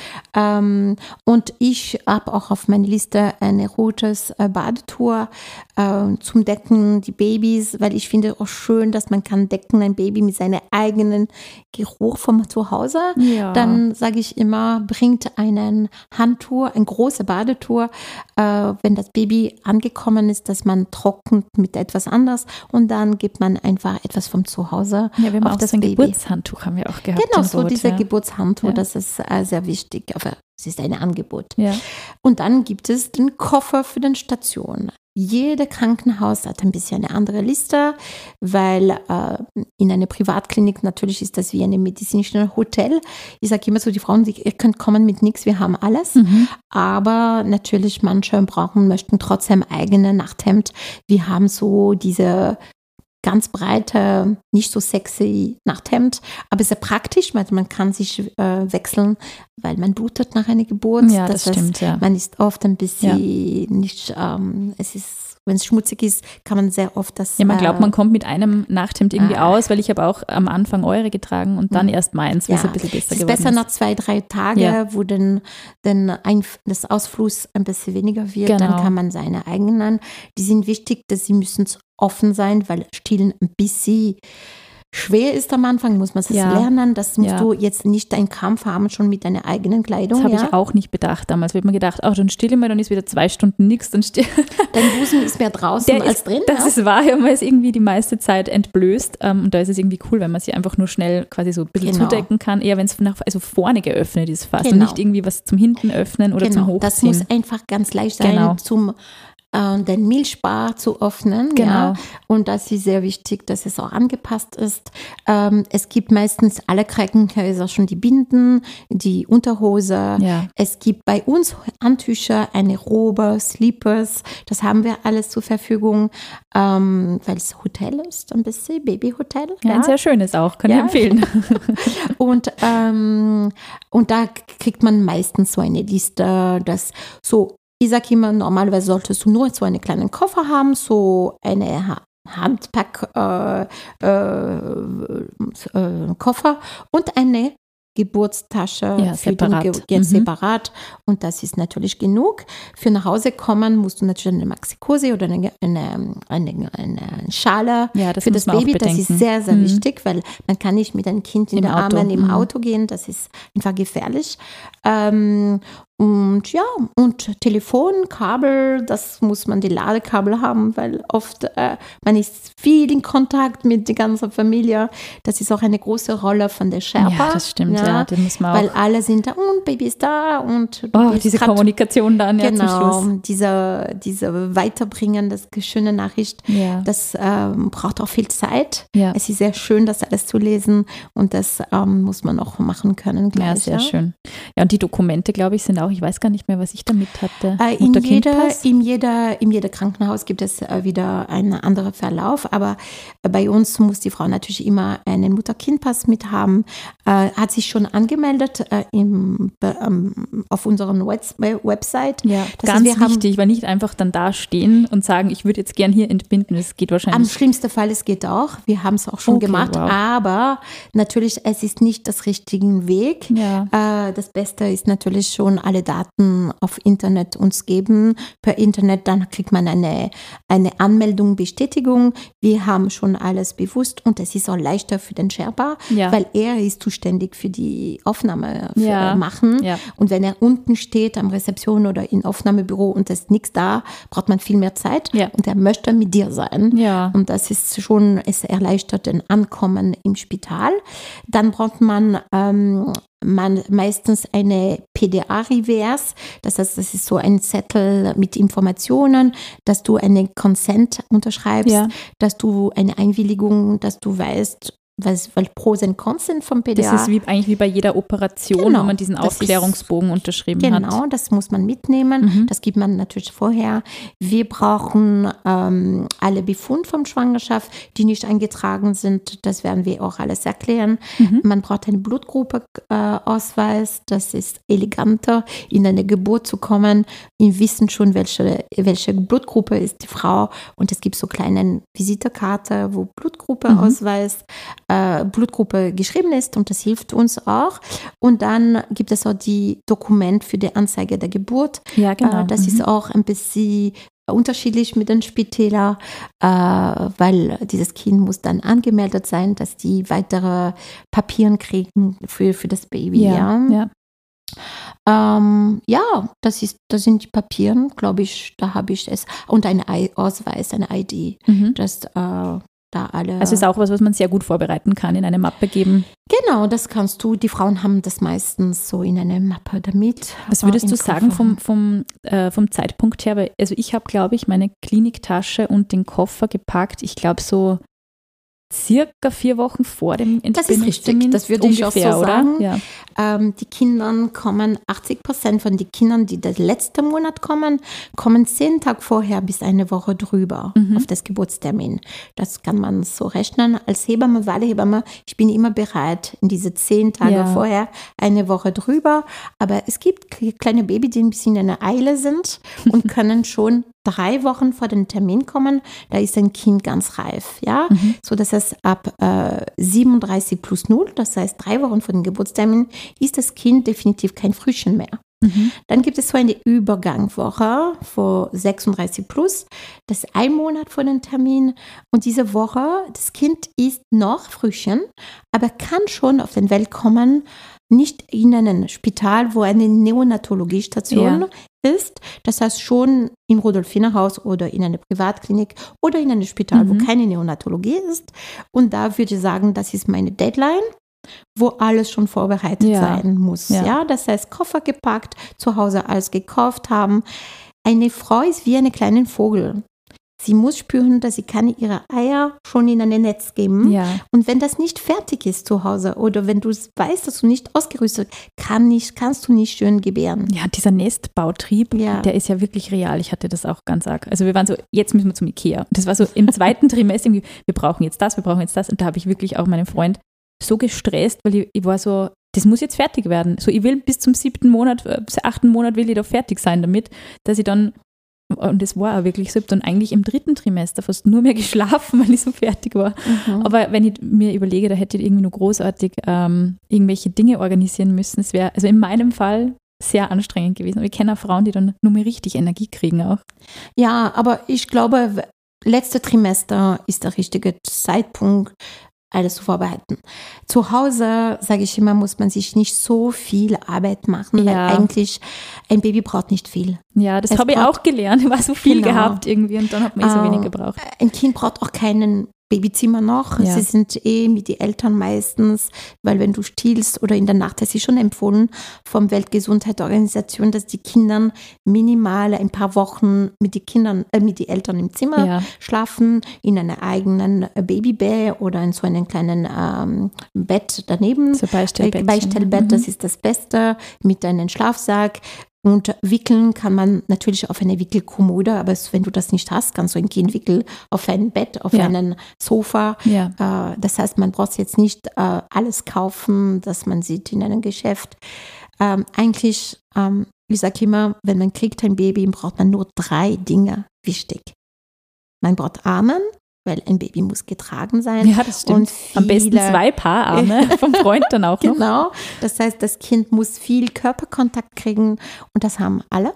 Speaker 1: Und ich habe auch auf meiner Liste eine rotes Badetuch zum Decken die Babys, weil ich finde auch schön, dass man kann decken ein Baby mit seinem eigenen Geruch von zu Hause. Ja. Dann sage ich immer, bringt einen Handtuch, ein großes Badetuch, wenn das Baby angekommen ist, dass man trocknet mit etwas anderes und dann gibt man einfach etwas vom Zuhause
Speaker 2: wir haben
Speaker 1: auf
Speaker 2: auch
Speaker 1: das
Speaker 2: so ein
Speaker 1: Baby.
Speaker 2: Geburtshandtuch haben wir auch gehabt.
Speaker 1: Genau, so dieses Geburtshandtuch, das ist sehr wichtig, aber es ist ein Angebot.
Speaker 2: Ja.
Speaker 1: Und dann gibt es den Koffer für die Station. Jeder Krankenhaus hat ein bisschen eine andere Liste, weil in einer Privatklinik natürlich ist das wie ein medizinisches Hotel. Ich sage immer so, die Frauen, ihr könnt kommen mit nichts, wir haben alles. Aber natürlich manche möchten trotzdem eigene Nachthemd. Wir haben so diese ganz breite, nicht so sexy Nachthemd, aber sehr praktisch, weil man kann sich wechseln, weil man blutet nach einer Geburt.
Speaker 2: Ja, das stimmt, ja.
Speaker 1: Man ist oft ein bisschen nicht, wenn es schmutzig ist, kann man sehr oft das...
Speaker 2: Ja, man glaubt, man kommt mit einem Nachthemd irgendwie aus, weil ich habe auch am Anfang eure getragen und dann erst meins, weil es ein bisschen besser geworden ist.
Speaker 1: Es ist besser nach 2-3 Tagen, wo das Ausfluss ein bisschen weniger wird, dann kann man seine eigenen, die sind wichtig, dass sie müssen offen sein, weil Stillen ein bisschen schwer ist am Anfang, muss man es lernen. Das musst du jetzt nicht einen Kampf haben, schon mit deiner eigenen Kleidung.
Speaker 2: Das habe ich auch nicht bedacht damals. Ich habe mir gedacht, dann still ich mal, dann ist wieder 2 Stunden nichts. Dein
Speaker 1: Busen ist mehr draußen als drin.
Speaker 2: Das ist wahr, ja, man ist irgendwie die meiste Zeit entblößt. Und da ist es irgendwie cool, wenn man sie einfach nur schnell quasi so ein bisschen zudecken kann. Eher wenn es vorne geöffnet ist fast. Und nicht irgendwie was zum Hinten öffnen oder zum Hochziehen.
Speaker 1: Das muss einfach ganz leicht sein, zum den Milchbar zu öffnen.
Speaker 2: Genau.
Speaker 1: Ja. Und das ist sehr wichtig, dass es auch angepasst ist. Es gibt meistens alle Krankenhäuser schon die Binden, die Unterhose.
Speaker 2: Ja.
Speaker 1: Es gibt bei uns Handtücher, eine Robe, Slippers. Das haben wir alles zur Verfügung, weil es Hotel ist, ein bisschen Babyhotel.
Speaker 2: Ja, ein sehr schönes auch, kann ich empfehlen.
Speaker 1: Und da kriegt man meistens so eine Liste, dass so, ich sage immer, normalerweise solltest du nur so einen kleinen Koffer haben, so eine Handpack-Koffer und eine Geburtstasche separat. Und das ist natürlich genug. Für nach Hause kommen musst du natürlich eine Maxikose oder eine Schale für das Baby. Das ist sehr, sehr wichtig, weil man kann nicht mit einem Kind in den Armen im Auto gehen. Das ist einfach gefährlich. Und Telefon, Kabel, das muss man die Ladekabel haben, weil oft man ist viel in Kontakt mit der ganzen Familie. Das ist auch eine große Rolle von der Sherpa.
Speaker 2: Ja, das stimmt, den muss man auch.
Speaker 1: Weil alle sind da und Baby ist da und
Speaker 2: diese Kommunikation dann zum Schluss.
Speaker 1: Diese Weiterbringen, das schöne Nachricht, das braucht auch viel Zeit. Ja. Es ist sehr schön, das alles zu lesen und das muss man auch machen können gleich.
Speaker 2: Ja, sehr schön. Ja, und die Dokumente, glaube ich, sind auch, ich weiß gar nicht mehr, was ich damit hatte.
Speaker 1: In jeder Krankenhaus gibt es wieder einen anderen Verlauf, aber bei uns muss die Frau natürlich immer einen Mutter-Kind-Pass mit haben. Hat sich schon angemeldet auf unserer Website.
Speaker 2: Ja, ganz wichtig, weil nicht einfach dann da stehen und sagen, ich würde jetzt gern hier entbinden. Das geht wahrscheinlich.
Speaker 1: Am schlimmsten Fall, es geht auch. Wir haben es auch schon gemacht, aber natürlich, es ist nicht das richtige Weg. Ja. Das Beste ist natürlich schon, alle Daten auf Internet uns geben. Per Internet, dann kriegt man eine Anmeldung, Bestätigung. Wir haben schon alles bewusst und es ist auch leichter für den Sherpa, weil er ist zuständig für die Aufnahme machen. Ja. Und wenn er unten steht am Rezeption oder im Aufnahmebüro und es ist nichts da, braucht man viel mehr Zeit und er möchte mit dir sein. Ja. Und das ist schon, es erleichtert den Ankommen im Spital. Dann braucht man meistens eine PDA-Reverse, das heißt, das ist so ein Zettel mit Informationen, dass du einen Consent unterschreibst, dass du eine Einwilligung, dass du weißt, weil Pros und Cons sind vom PDA.
Speaker 2: Das ist eigentlich wie bei jeder Operation, wo man diesen Aufklärungsbogen unterschrieben hat.
Speaker 1: Genau, das muss man mitnehmen. Das gibt man natürlich vorher. Wir brauchen alle Befunde von Schwangerschaft, die nicht eingetragen sind. Das werden wir auch alles erklären. Man braucht einen Blutgruppe-Ausweis. Das ist eleganter, in eine Geburt zu kommen. Wir wissen schon, welche Blutgruppe ist die Frau. Und es gibt so kleine Visitenkarte, wo Blutgruppe-Ausweis Blutgruppe geschrieben ist und das hilft uns auch. Und dann gibt es auch die Dokument für die Anzeige der Geburt.
Speaker 2: Ja, genau.
Speaker 1: Das ist auch ein bisschen unterschiedlich mit den Spitälern, weil dieses Kind muss dann angemeldet sein, dass die weitere Papiere kriegen für das Baby. Das sind die Papiere, glaube ich, da habe ich es. Und ein Ausweis, eine ID, das da alle.
Speaker 2: Also ist auch was man sehr gut vorbereiten kann, in eine Mappe geben.
Speaker 1: Genau, das kannst du. Die Frauen haben das meistens so in eine Mappe damit.
Speaker 2: Was würdest du sagen vom Zeitpunkt her? Weil, also ich habe, glaube ich, meine Kliniktasche und den Koffer gepackt. Ich glaube so circa 4 Wochen vor dem Entbindungstermin.
Speaker 1: Das ist richtig, das würde ich auch so sagen. Ja. Die Kinder kommen, 80% von den Kindern, die den letzten Monat kommen 10 Tage vorher bis eine Woche drüber auf das Geburtstermin. Das kann man so rechnen. Als Hebamme, Wahlhebamme, ich bin immer bereit, in diese 10 Tage vorher, eine Woche drüber. Aber es gibt kleine Babys, die ein bisschen in einer Eile sind und können schon 3 Wochen vor dem Termin kommen. Da ist ein Kind ganz reif, so dass es ab 37 plus 0, das heißt 3 Wochen vor dem Geburtstermin, ist das Kind definitiv kein Frühchen mehr. Dann gibt es so eine Übergangswoche für 36 plus. Das ist 1 Monat vor dem Termin. Und diese Woche, das Kind ist noch Frühchen, aber kann schon auf die Welt kommen, nicht in einem Spital, wo eine Neonatologiestation ist. Das heißt schon im Rudolfinerhaus oder in einer Privatklinik oder in einem Spital, wo keine Neonatologie ist. Und da würde ich sagen, das ist meine Deadline, wo alles schon vorbereitet sein muss. Ja, das heißt, Koffer gepackt, zu Hause alles gekauft haben. Eine Frau ist wie ein kleiner Vogel. Sie muss spüren, dass sie kann ihre Eier schon in ein Netz geben. Ja. Und wenn das nicht fertig ist zu Hause oder wenn du weißt, dass du nicht ausgerüstet kannst du nicht schön gebären.
Speaker 2: Ja, dieser Nestbautrieb, der ist ja wirklich real. Ich hatte das auch ganz arg. Also wir waren so, jetzt müssen wir zum Ikea. Das war so im 2. Trimester, wir brauchen jetzt das. Und da habe ich wirklich auch meinen Freund so gestresst, weil ich war so, das muss jetzt fertig werden. So, ich will bis zum 7. Monat, bis 8. Monat will ich da fertig sein damit, dass ich dann. Und es war auch wirklich so, dann eigentlich im 3. Trimester fast nur mehr geschlafen, weil ich so fertig war. Aber wenn ich mir überlege, da hätte ich irgendwie nur großartig irgendwelche Dinge organisieren müssen. Es wäre also in meinem Fall sehr anstrengend gewesen. Aber ich kenne auch Frauen, die dann nur mehr richtig Energie kriegen auch.
Speaker 1: Ja, aber ich glaube, letztes Trimester ist der richtige Zeitpunkt, alles zu vorbereiten. Zu Hause, sage ich immer, muss man sich nicht so viel Arbeit machen, weil eigentlich ein Baby braucht nicht viel.
Speaker 2: Ja, das habe ich auch gelernt. Ich war so viel gehabt irgendwie und dann hat man so wenig gebraucht.
Speaker 1: Ein Kind braucht auch keinen Babyzimmer noch. Ja. Sie sind mit den Eltern meistens, weil wenn du stillst oder in der Nacht, das ist schon empfohlen vom Weltgesundheitsorganisation, dass die Kinder minimal ein paar Wochen mit den Eltern im Zimmer schlafen, in einem eigenen Babybett oder in so einem kleinen Bett daneben.
Speaker 2: So
Speaker 1: Beistellbett, das ist das Beste, mit einem Schlafsack. Und wickeln kann man natürlich auf eine Wickelkommode, aber wenn du das nicht hast, kannst du ein Kind wickeln auf ein Bett, auf einen Sofa. Ja. Das heißt, man braucht jetzt nicht alles kaufen, das man sieht in einem Geschäft. Eigentlich, ich sage immer, wenn man kriegt ein Baby, braucht man nur 3 Dinge wichtig. Man braucht Arme, weil ein Baby muss getragen sein.
Speaker 2: Ja, das stimmt. Und am besten 2 Paar Arme vom Freund dann auch noch.
Speaker 1: Genau, das heißt, das Kind muss viel Körperkontakt kriegen und das haben alle.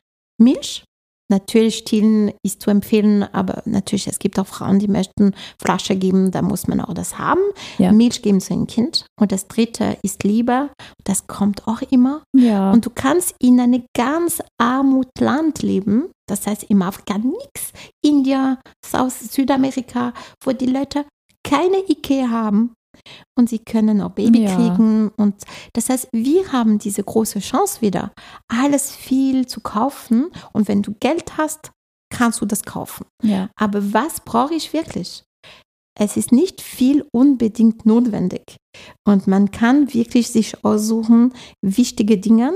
Speaker 1: Milch, natürlich stillen ist zu empfehlen, aber natürlich, es gibt auch Frauen, die möchten Flasche geben, da muss man auch das haben. Ja. Milch geben zu einem Kind. Und das 3. ist Liebe, das kommt auch immer. Ja. Und du kannst in einem ganz Armutland leben, das heißt in Afrika nichts, India, Südamerika, wo die Leute keine Ikea haben und sie können auch Baby kriegen. Und das heißt, wir haben diese große Chance wieder, alles viel zu kaufen. Und wenn du Geld hast, kannst du das kaufen. Ja. Aber was brauche ich wirklich? Es ist nicht viel unbedingt notwendig. Und man kann wirklich sich aussuchen, wichtige Dinge,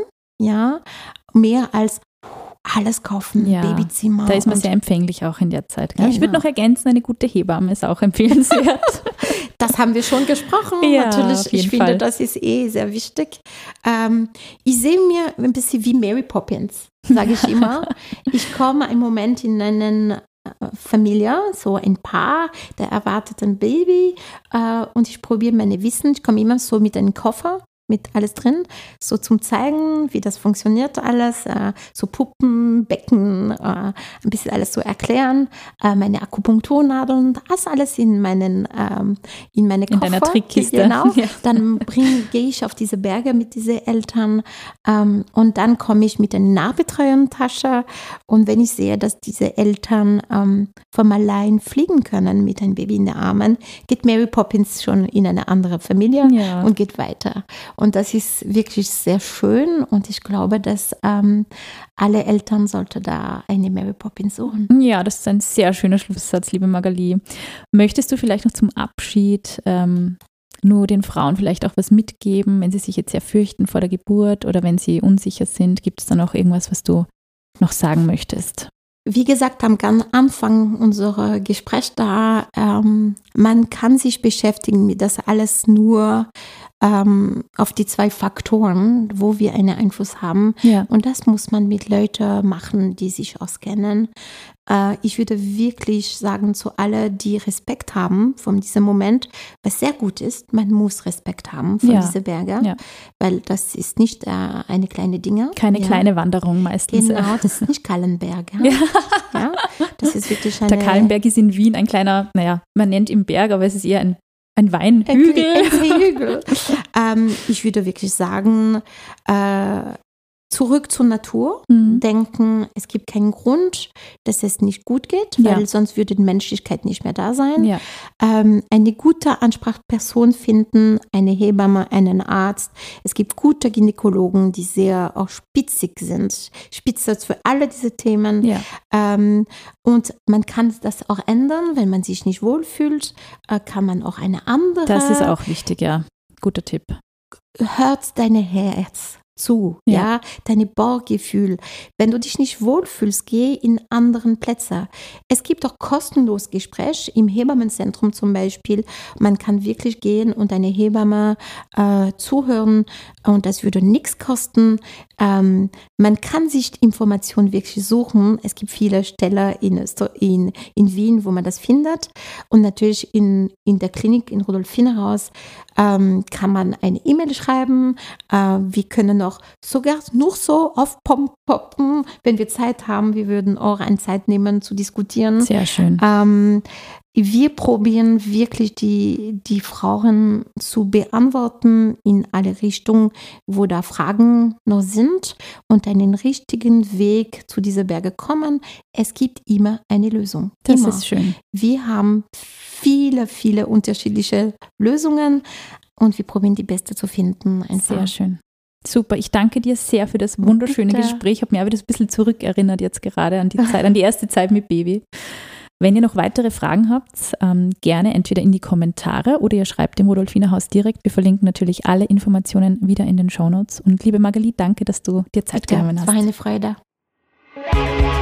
Speaker 1: mehr als alles kaufen, Babyzimmer.
Speaker 2: Da ist man sehr empfänglich auch in der Zeit. Genau. Ich würde noch ergänzen, eine gute Hebamme ist auch empfehlenswert.
Speaker 1: Das haben wir schon gesprochen. Ja, natürlich, ich finde, das ist sehr wichtig. Ich sehe mir ein bisschen wie Mary Poppins, sage ich immer. Ich komme im Moment in eine Familie, so ein Paar, der erwartet ein Baby und ich probiere meine Wissen. Ich komme immer so mit einem Koffer, mit alles drin, so zum Zeigen, wie das funktioniert alles, so Puppen, Becken, ein bisschen alles so erklären, meine Akupunkturnadeln, das alles in meine Koffer.
Speaker 2: In deiner Trickkiste.
Speaker 1: Genau, dann gehe ich auf diese Berge mit diesen Eltern und dann komme ich mit einer Nahbetreuungstasche und wenn ich sehe, dass diese Eltern vom allein fliegen können mit einem Baby in den Armen, geht Mary Poppins schon in eine andere Familie und geht weiter. Und das ist wirklich sehr schön und ich glaube, dass alle Eltern sollten da eine Mary Poppins suchen.
Speaker 2: Ja, das ist ein sehr schöner Schlusssatz, liebe Magali. Möchtest du vielleicht noch zum Abschied nur den Frauen vielleicht auch was mitgeben, wenn sie sich jetzt sehr fürchten vor der Geburt oder wenn sie unsicher sind? Gibt es da noch irgendwas, was du noch sagen möchtest?
Speaker 1: Wie gesagt, am Anfang unserer Gespräch man kann sich beschäftigen mit das alles nur auf die 2 Faktoren, wo wir einen Einfluss haben.
Speaker 2: Ja.
Speaker 1: Und das muss man mit Leuten machen, die sich auskennen. Ich würde wirklich sagen zu allen, die Respekt haben von diesem Moment, was sehr gut ist, man muss Respekt haben von diesen Bergen, weil das ist nicht eine kleine Dinge.
Speaker 2: Keine kleine Wanderung meistens.
Speaker 1: Genau, das ist nicht Kallenberg. Ja, das ist wirklich
Speaker 2: Der Kallenberg ist in Wien ein kleiner, man nennt ihn Berg, aber es ist eher ein Weinhügel.
Speaker 1: Ein Hügel. Ich würde wirklich sagen, zurück zur Natur, denken, es gibt keinen Grund, dass es nicht gut geht, weil sonst würde die Menschlichkeit nicht mehr da sein.
Speaker 2: Ja.
Speaker 1: Eine gute Ansprechperson finden, eine Hebamme, einen Arzt. Es gibt gute Gynäkologen, die sehr auch spitzig sind, spitze für alle diese Themen.
Speaker 2: Ja.
Speaker 1: Und man kann das auch ändern, wenn man sich nicht wohlfühlt, kann man auch eine andere.
Speaker 2: Das ist auch wichtig, ja. Guter Tipp.
Speaker 1: Hört dein Herz zu, deine Bauchgefühl. Wenn du dich nicht wohlfühlst, geh in anderen Plätze. Es gibt auch kostenlos Gespräche im Hebammenzentrum zum Beispiel. Man kann wirklich gehen und eine Hebamme zuhören und das würde nichts kosten. Man kann sich Informationen wirklich suchen. Es gibt viele Stellen in Wien, wo man das findet. Und natürlich in der Klinik in Rudolfinenhaus kann man eine E-Mail schreiben. Wir können auch sogar nur so aufpoppen, wenn wir Zeit haben. Wir würden auch eine Zeit nehmen zu diskutieren.
Speaker 2: Sehr schön.
Speaker 1: Wir probieren wirklich die Frauen zu beantworten in alle Richtungen, wo da Fragen noch sind und einen richtigen Weg zu dieser Berge kommen. Es gibt immer eine Lösung.
Speaker 2: Das
Speaker 1: immer.
Speaker 2: ist schön.
Speaker 1: Wir haben viele, viele unterschiedliche Lösungen und wir probieren die beste zu finden. Einfach.
Speaker 2: Sehr schön. Super, ich danke dir sehr für das wunderschöne Gespräch. Ich habe mich auch wieder ein bisschen zurückerinnert jetzt gerade an die Zeit, an die erste Zeit mit Baby. Wenn ihr noch weitere Fragen habt, gerne entweder in die Kommentare oder ihr schreibt dem Rudolfinenhaus direkt. Wir verlinken natürlich alle Informationen wieder in den Shownotes. Und liebe Magali, danke, dass du dir Zeit genommen hast.
Speaker 1: Es war eine Freude.